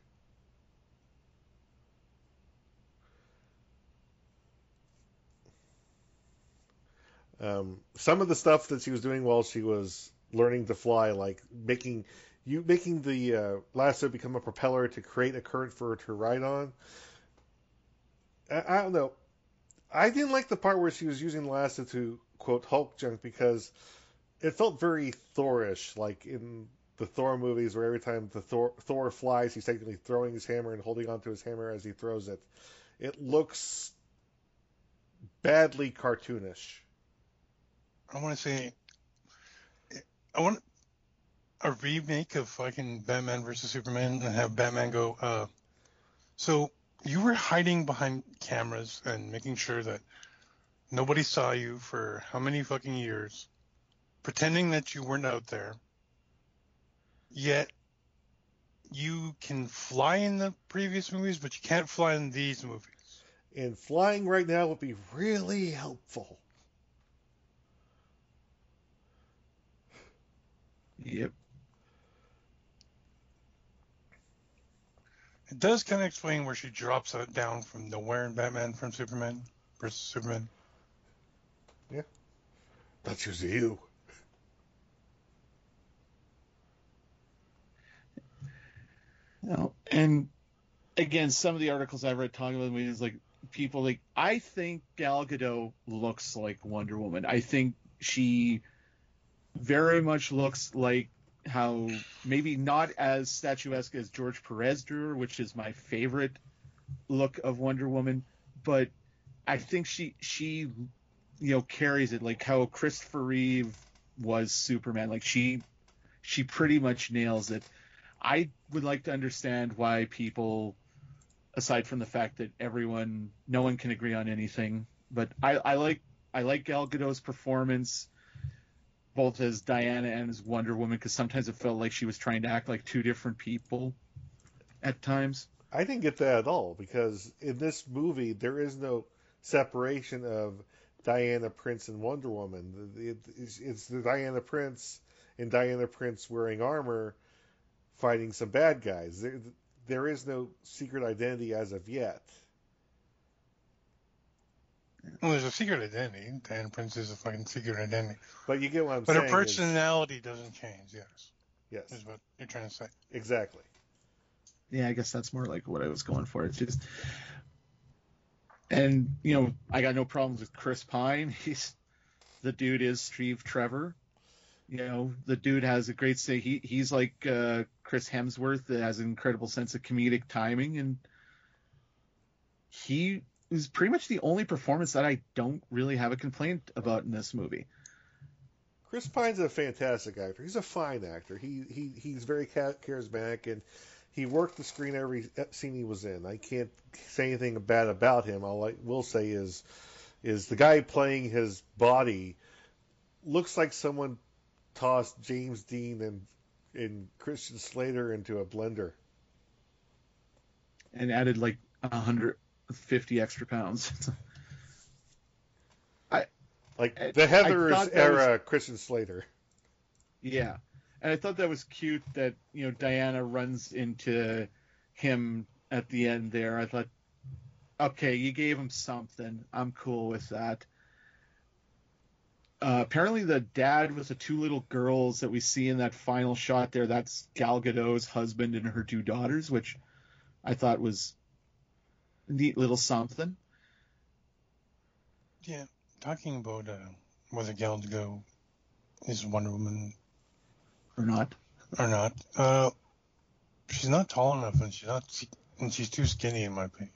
Some of the stuff that she was doing while she was learning to fly, like making the lasso become a propeller to create a current for her to ride on. I don't know. I didn't like the part where she was using the lasso to quote Hulk junk because it felt very Thorish, like in the Thor movies, where every time the Thor flies, he's technically throwing his hammer and holding onto his hammer as he throws it. It looks badly cartoonish. I want to say, I want a remake of fucking Batman versus Superman and have Batman go, so you were hiding behind cameras and making sure that nobody saw you for how many fucking years, pretending that you weren't out there, yet you can fly in the previous movies, but you can't fly in these movies. And flying right now would be really helpful. Yep. It does kind of explain where she drops down from nowhere in Batman from Superman versus Superman. Yeah. That's just you. No. And again, some of the articles I've read talking about the movie is like people like, I think Gal Gadot looks like Wonder Woman. I think she very much looks like how, maybe not as statuesque as George Perez drew her, which is my favorite look of Wonder Woman, but I think she carries it, like how Christopher Reeve was Superman. Like she pretty much nails it. I would like to understand why people, aside from the fact that no one can agree on anything, but I like Gal Gadot's performance, both as Diana and as Wonder Woman, because sometimes it felt like she was trying to act like two different people at times. I didn't get that at all, because in this movie there is no separation of Diana Prince and Wonder Woman. It's the Diana Prince and Diana Prince wearing armor fighting some bad guys. There is no secret identity as of yet. Well, there's a secret identity. Diana Prince is a fucking secret identity. But you get what I'm but saying. But her personality doesn't change, yes. Yes. Is what you're trying to say. Exactly. Yeah, I guess that's more like what I was going for. It's just... And, I got no problems with Chris Pine. The dude is Steve Trevor. The dude has a great say. He's like Chris Hemsworth, that has an incredible sense of comedic timing, and he is pretty much the only performance that I don't really have a complaint about in this movie. Chris Pine's a fantastic actor. He's a fine actor. He's very charismatic, and he worked the screen every scene he was in. I can't say anything bad about him. All I will say is the guy playing his body looks like someone tossed James Dean and Christian Slater into a blender and added like 50 extra pounds. I Like I the I Heathers thought that was, era Christian Slater. yeah, and I thought that was cute that Diana runs into him at the end there. I thought, okay, you gave him something. I'm cool with that. Apparently, the dad with the two little girls that we see in that final shot there, that's Gal Gadot's husband and her two daughters, which I thought was a neat little something. Yeah, talking about whether Gal Gadot is Wonder Woman Or not. or not, she's not tall enough, and she's too skinny in my opinion.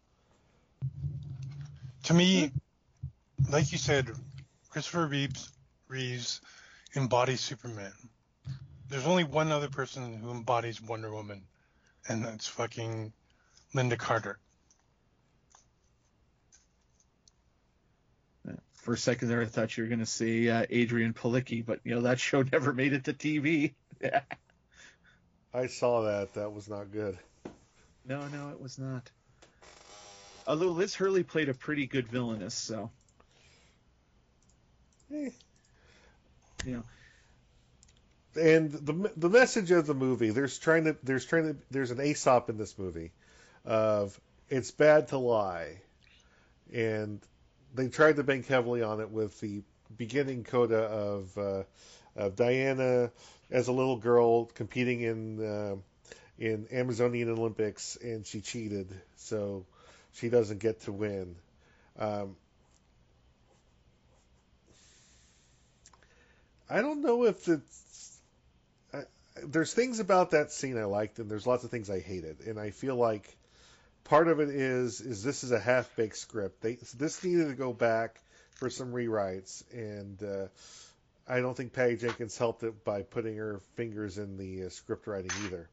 To me, like you said, Christopher Reeves embodies Superman. There's only one other person who embodies Wonder Woman, and that's fucking Linda Carter. For a second there, I thought you were going to say Adrian Palicki, but that show never made it to TV. I saw that. That was not good. No, it was not. Although Liz Hurley played a pretty good villainess, so. And the message of the movie, there's an Aesop in this movie of it's bad to lie, and they tried to bank heavily on it with the beginning coda of Diana as a little girl competing in Amazonian Olympics, and she cheated, so she doesn't get to win. I don't know if there's things about that scene I liked, and there's lots of things I hated, and I feel like part of it is this is a half-baked script. This needed to go back for some rewrites, and I don't think Patty Jenkins helped it by putting her fingers in the script writing either.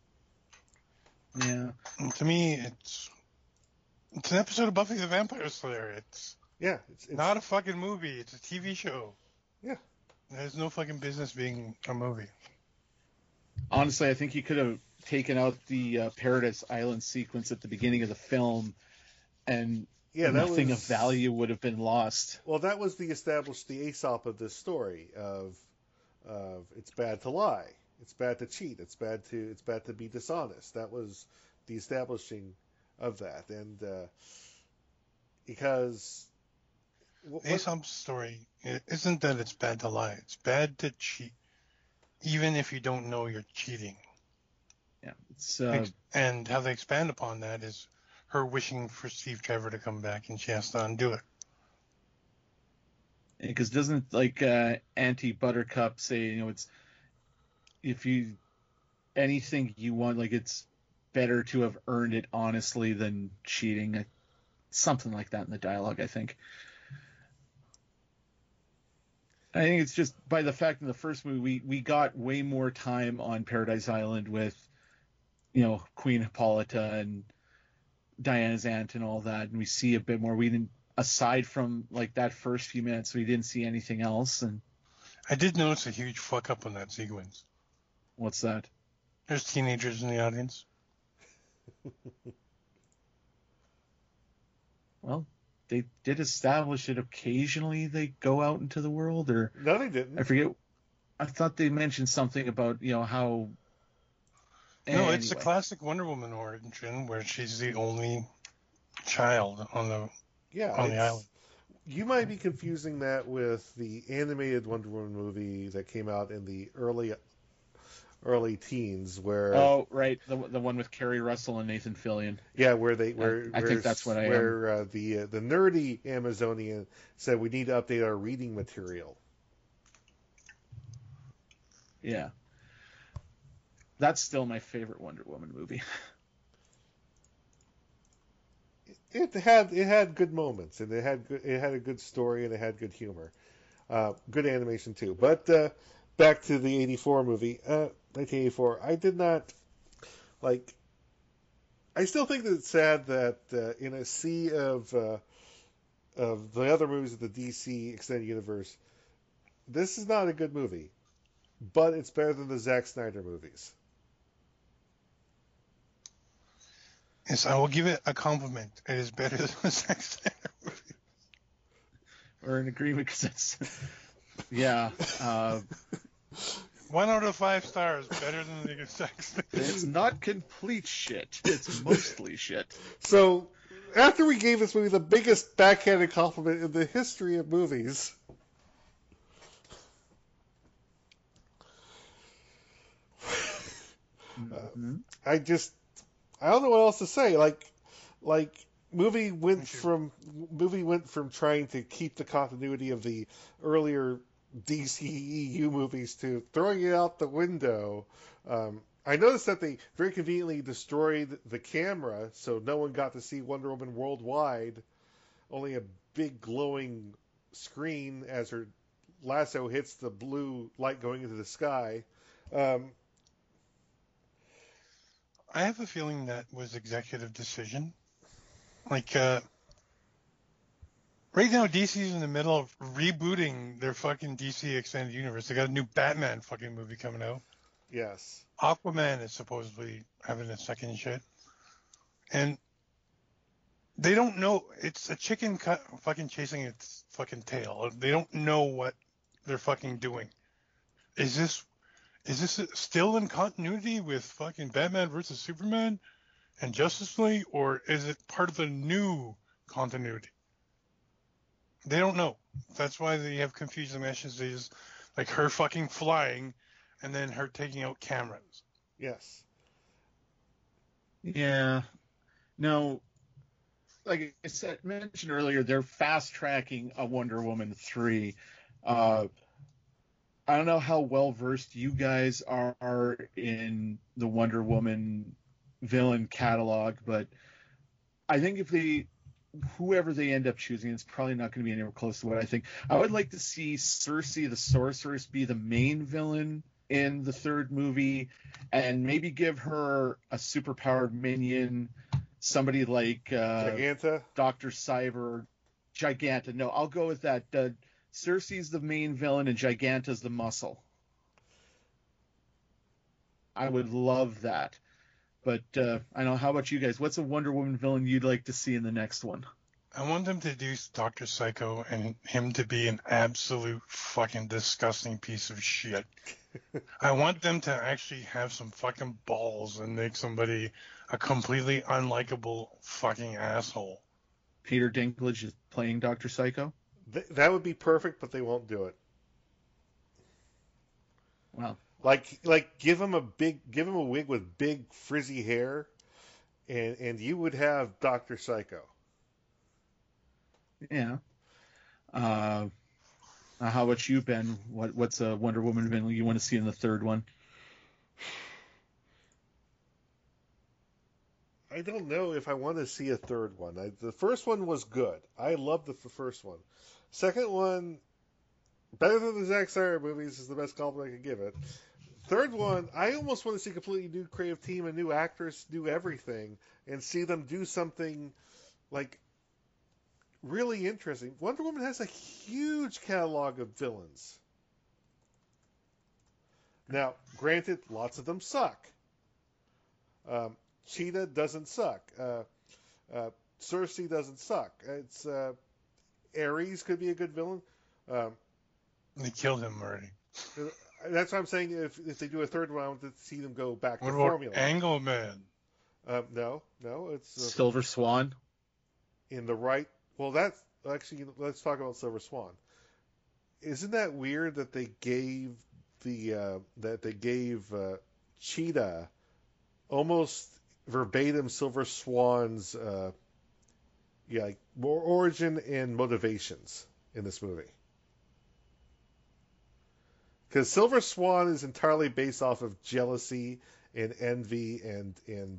Yeah. To me, it's an episode of Buffy the Vampire Slayer. It's not a fucking movie. It's a TV show. Yeah. It has no fucking business being a movie. Honestly, I think you could have taken out the Paradise Island sequence at the beginning of the film, and nothing of value would have been lost. Well, that was the Aesop of this story of it's bad to lie, it's bad to cheat, it's bad to be dishonest. That was the establishing of that, and because Aesop's story isn't that it's bad to lie; it's bad to cheat, even if you don't know you're cheating. Yeah, and how they expand upon that is her wishing for Steve Trevor to come back, and she has to undo it. Because doesn't Auntie Buttercup say it's if you anything you want, it's better to have earned it honestly than cheating, something like that in the dialogue. I think it's just by the fact in the first movie we got way more time on Paradise Island with Queen Hippolyta and Diana's aunt and all that, and we see a bit more. We didn't, aside from that first few minutes, we didn't see anything else. And I did notice a huge fuck up on that sequence. What's that? There's teenagers in the audience. Well, they did establish it. Occasionally they go out into the world, or no, they didn't. I forget. I thought they mentioned something about how. No, it's the classic Wonder Woman origin where she's the only child on the island. You might be confusing that with the animated Wonder Woman movie that came out in the early teens, where right, the one with Kerry Russell and Nathan Fillion. Yeah, I think that's what I am. Where the nerdy Amazonian said we need to update our reading material. Yeah. That's still my favorite Wonder Woman movie. It had good moments, and it had a good story, and it had good humor, good animation too. But back to the '84 movie, 1984. I did not like. I still think that it's sad that in a sea of the other movies of the DC extended universe, this is not a good movie, but it's better than the Zack Snyder movies. Yes, I will give it a compliment. It is better than the Zack Snyder movie. We're in agreement because that's, yeah. 1 out of 5 stars, better than the Zack Snyder. It's not complete shit. It's mostly shit. So, after we gave this movie the biggest backhanded compliment in the history of movies, I don't know what else to say. Like movie went from trying to keep the continuity of the earlier DCEU movies to throwing it out the window. I noticed that they very conveniently destroyed the camera, so no one got to see Wonder Woman worldwide. Only a big glowing screen as her lasso hits the blue light going into the sky. I have a feeling that was executive decision. Like, right now DC's in the middle of rebooting their fucking DC Extended Universe. They got a new Batman fucking movie coming out. Yes. Aquaman is supposedly having a second shit. And they don't know. It's a chicken fucking chasing its fucking tail. They don't know what they're fucking doing. Is this still in continuity with fucking Batman versus Superman and Justice League, or is it part of the new continuity? They don't know. That's why they have confusing messages, like her fucking flying, and then her taking out cameras. Yes. Yeah. No. Like I said, mentioned earlier, they're fast tracking a Wonder Woman 3. I don't know how well versed you guys are in the Wonder Woman villain catalog, but I think whoever they end up choosing, it's probably not going to be anywhere close to what I think. I would like to see Cersei the Sorceress be the main villain in the third movie, and maybe give her a superpowered minion, somebody like Giganta? Dr. Cyber, Giganta. No, I'll go with that. Cersei's the main villain and Giganta's the muscle. I would love that. But I don't know, how about you guys? What's a Wonder Woman villain you'd like to see in the next one? I want them to do Dr. Psycho and him to be an absolute fucking disgusting piece of shit. I want them to actually have some fucking balls and make somebody a completely unlikable fucking asshole. Peter Dinklage is playing Dr. Psycho? That would be perfect, but they won't do it. Well, like give him a wig with big frizzy hair, and you would have Dr. Psycho. yeah. How about you, Ben? What's a Wonder Woman villain you want to see in the third one? I don't know if I want to see a third one. The first one was good. I loved the first one. Second one, better than the Zack Snyder movies, is the best compliment I could give it. Third one, I almost want to see a completely new creative team, and new actors, do everything, and see them do something like really interesting. Wonder Woman has a huge catalog of villains. Now, granted, lots of them suck. Cheetah doesn't suck. Cersei doesn't suck. It's Ares could be a good villain. They killed him already. That's what I'm saying. If they do a third one, I want to see them go back What to about formula. Angleman? No, it's Silver Swan? in the right. Well, that's actually, let's talk about Silver Swan. Isn't that weird that they gave Cheetah almost verbatim Silver Swan's more origin and motivations in this movie? Because Silver Swan is entirely based off of jealousy and envy and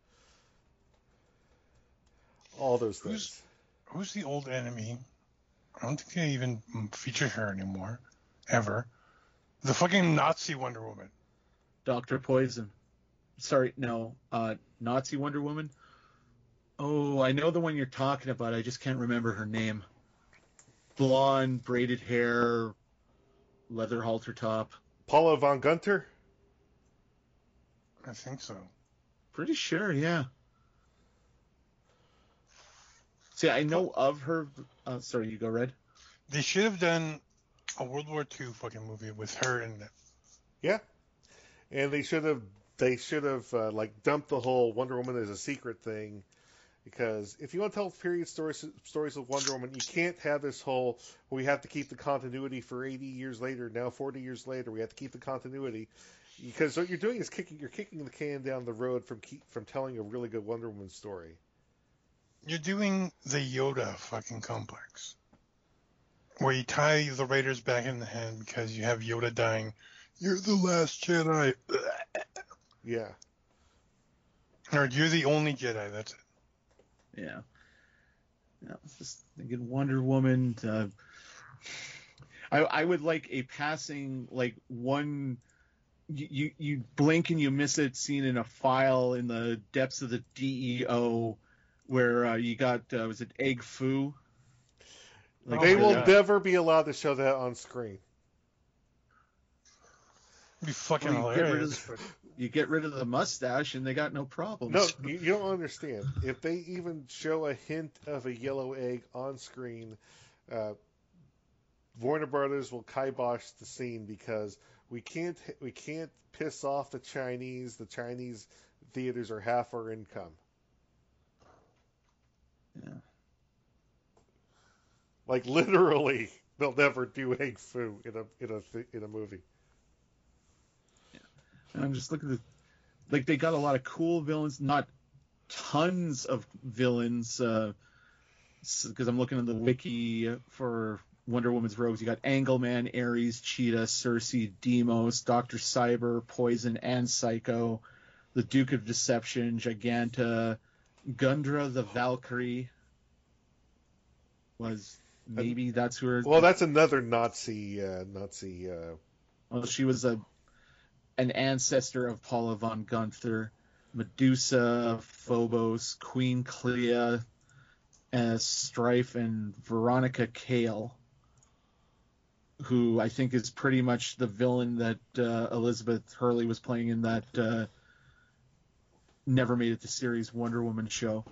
all those things. Who's the old enemy? I don't think they even feature her anymore, ever. The fucking Nazi Wonder Woman. Dr. Poison. Sorry, no. Nazi Wonder Woman? Oh, I know the one you're talking about. I just can't remember her name. Blonde, braided hair, leather halter top. Paula von Gunter? I think so. Pretty sure, yeah. See, I know of her. Sorry, you go, Red. They should have done a World War II fucking movie with her in it. Yeah, and they should have like dumped the whole Wonder Woman as a secret thing, because if you want to tell period stories of Wonder Woman, you can't have this whole we have to keep the continuity for 80 years later, now 40 years later, we have to keep the continuity, because what you're doing is kicking the can down the road from telling a really good Wonder Woman story. You're doing the Yoda fucking complex, where you tie the Raiders back in the hand because you have Yoda dying. You're the last Jedi. Yeah. Or you're the only Jedi, that's it. Yeah. Yeah, just thinking Wonder Woman. I would like a passing, like one, you blink and you miss it scene in a file in the depths of the DEO where you got, was it Egg Foo? They my will God. never be allowed to show that on screen. It'd be fucking Well, hilarious. you get rid of the mustache and they got no problems. No, you don't understand. If they even show a hint of a yellow egg on screen, Warner Brothers will kibosh the scene, because we can't piss off the Chinese. The Chinese theaters are half our income. Yeah. Like literally, they'll never do egg foo in a movie. And I'm just looking at like they got a lot of cool villains, not tons of villains. Because I'm looking at the wiki for Wonder Woman's rogues. You got Angleman, Ares, Cheetah, Cersei, Demos, Dr. Cyber, Poison, and Psycho, the Duke of Deception, Giganta, Gundra the Valkyrie. Was maybe that's who her. Well, that's another Nazi. Well, she was an ancestor of Paula von Gunther, Medusa, Phobos, Queen Clea, Strife, and Veronica Cale, who I think is pretty much the villain that Elizabeth Hurley was playing in that never made it to series Wonder Woman show.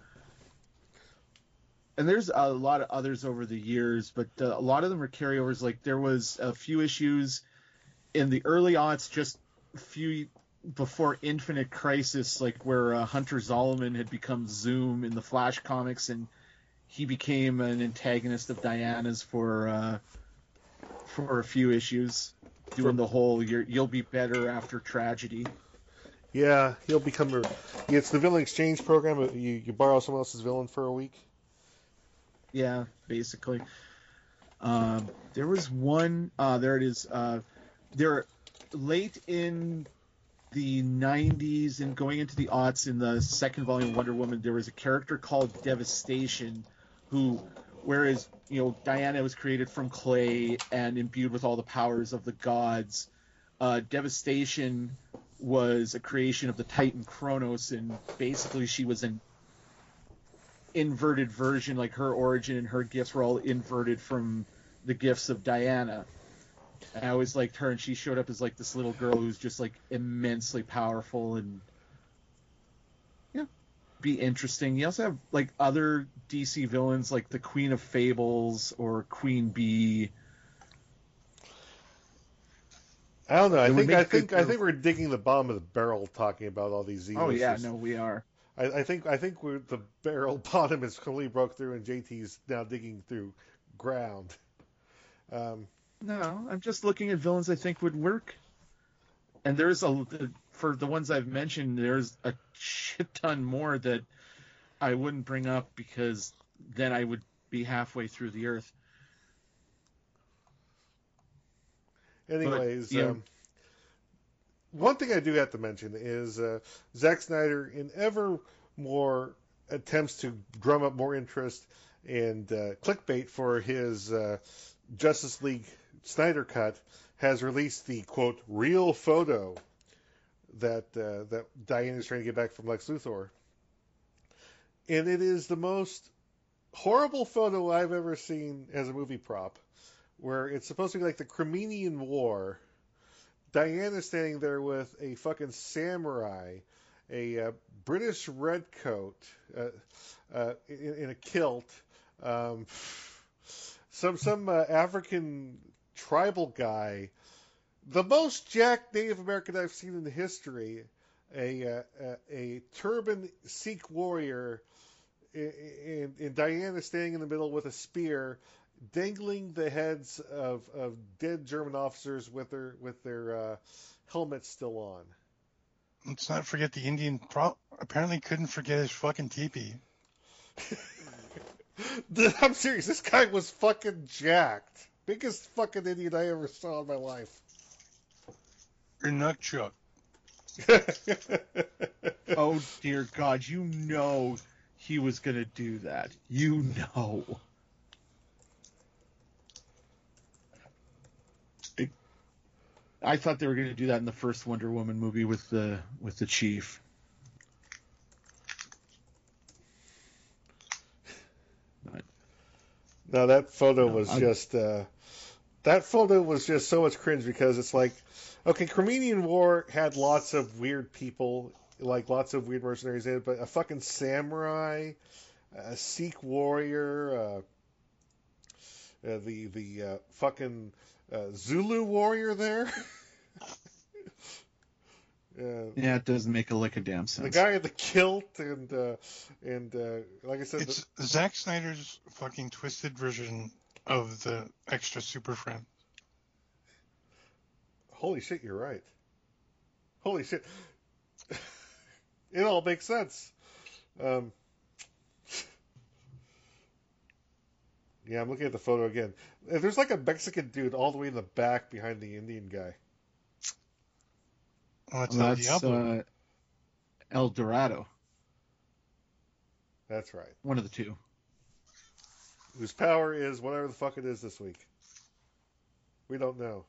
And there's a lot of others over the years, but a lot of them are carryovers. Like there was a few issues in the early aughts, just a few before Infinite Crisis, like where Hunter Zolomon had become Zoom in the Flash comics, and he became an antagonist of Diana's for a few issues, doing the whole "you'll be better after tragedy." Yeah, he'll become. It's the villain exchange program. You borrow someone else's villain for a week. Yeah, basically. There was one. There it is. There, late in the 90s and going into the aughts, in the second volume of Wonder Woman, there was a character called Devastation, who, whereas Diana was created from clay and imbued with all the powers of the gods, Devastation was a creation of the Titan Kronos, and basically she was an inverted version, like her origin and her gifts were all inverted from the gifts of Diana. And I always liked her, and she showed up as like this little girl who's just like immensely powerful, and be interesting. You also have like other DC villains like the Queen of Fables or Queen Bee. I don't know. I think we're digging the bottom of the barrel talking about all these Z-listers. Oh yeah, no, we are. I think the barrel bottom is completely broke through, and JT's now digging through ground. No, I'm just looking at villains I think would work. And there's for the ones I've mentioned, there's a shit ton more that I wouldn't bring up because then I would be halfway through the earth. Anyways, But, yeah. One thing I do have to mention is Zack Snyder, in ever more attempts to drum up more interest and clickbait for his Justice League Snyder Cut, has released the, quote, real photo that Diana is trying to get back from Lex Luthor. And it is the most horrible photo I've ever seen as a movie prop, where it's supposed to be like the Crimean War. Diana standing there with a fucking samurai, a British redcoat in a kilt, Um, some African tribal guy, the most jacked Native American I've seen in history, a turban Sikh warrior, and Diana standing in the middle with a spear, dangling the heads of dead German officers with their helmets still on. Let's not forget the Indian apparently couldn't forget his fucking teepee. I'm serious. This guy was fucking jacked. Biggest fucking Indian I ever saw in my life. You're not Chuck. Oh dear God, you know he was gonna do that. You know. I thought they were gonna do that in the first Wonder Woman movie with the chief. No, that photo was just so much cringe because it's like, okay, Crimean War had lots of weird people, like lots of weird mercenaries in it, but a fucking samurai, a Sikh warrior, the fucking Zulu warrior there. Yeah, it doesn't make a lick of damn sense. The guy in the kilt and like I said, it's Zack Snyder's fucking twisted version of the extra Super Friend. Holy shit, you're right. Holy shit. It all makes sense. Yeah, I'm looking at the photo again. There's like a Mexican dude all the way in the back behind the Indian guy. Oh, that's El Dorado. That's right. One of the two. Whose power is whatever the fuck it is this week. We don't know.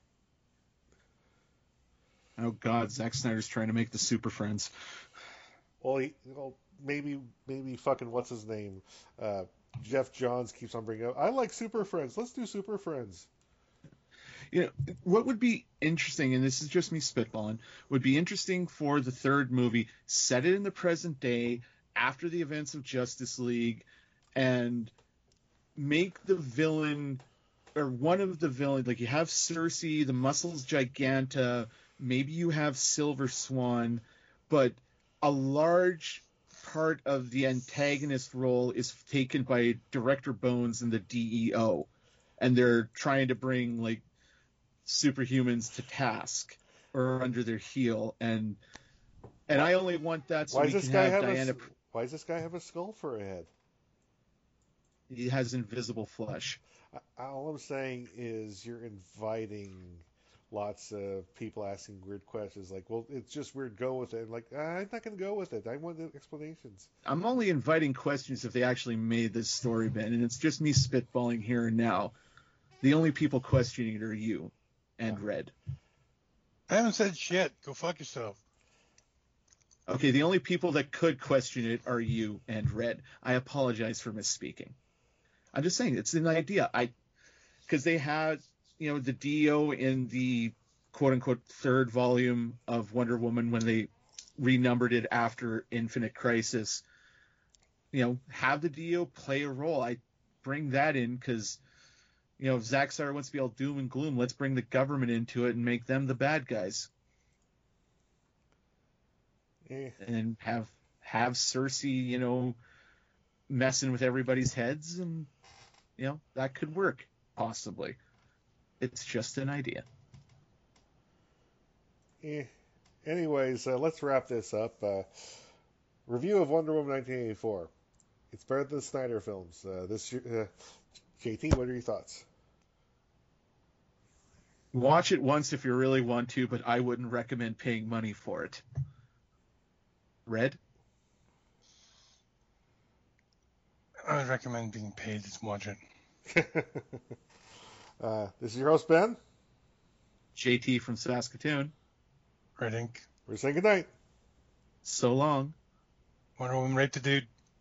Oh God, Zack Snyder's trying to make the Super Friends. Well, maybe fucking what's his name? Jeff Johns keeps on bringing up. I like Super Friends. Let's do Super Friends. You know, what would be interesting, and this is just me spitballing, would be interesting for the third movie, set it in the present day, after the events of Justice League, and make the villain, or one of the villains, like you have Cersei, the Muscles Giganta, maybe you have Silver Swan, but a large part of the antagonist role is taken by Director Bones and the DEO, and they're trying to bring, like, superhumans to task or under their heel, and I only want that so we can have Diana. Why does this guy have a skull for a head? He has invisible flesh. All I'm saying is you're inviting lots of people asking weird questions like, well, it's just weird, go with it. And like, I'm not going to go with it. I want the explanations. I'm only inviting questions if they actually made this story, Ben, and it's just me spitballing here and now. The only people questioning it are you and Red. I haven't said shit. Go fuck yourself. Okay, the only people that could question it are you and Red. I apologize for misspeaking. I'm just saying, it's an idea. Because they had, you know, the DEO in the quote-unquote third volume of Wonder Woman when they renumbered it after Infinite Crisis. You know, have the DEO play a role. I bring that in because, you know, if Zack Snyder wants to be all doom and gloom, let's bring the government into it and make them the bad guys. And have Cersei, you know, messing with everybody's heads, and, you know, that could work, possibly. It's just an idea. Anyways, let's wrap this up. Review of Wonder Woman 1984. It's better than the Snyder films. JT, what are your thoughts? Watch it once if you really want to, but I wouldn't recommend paying money for it. Red? I would recommend being paid to watch it. This is your host, Ben. JT from Saskatoon. Red Ink. We're saying goodnight. So long. Wonder Woman raped a dude.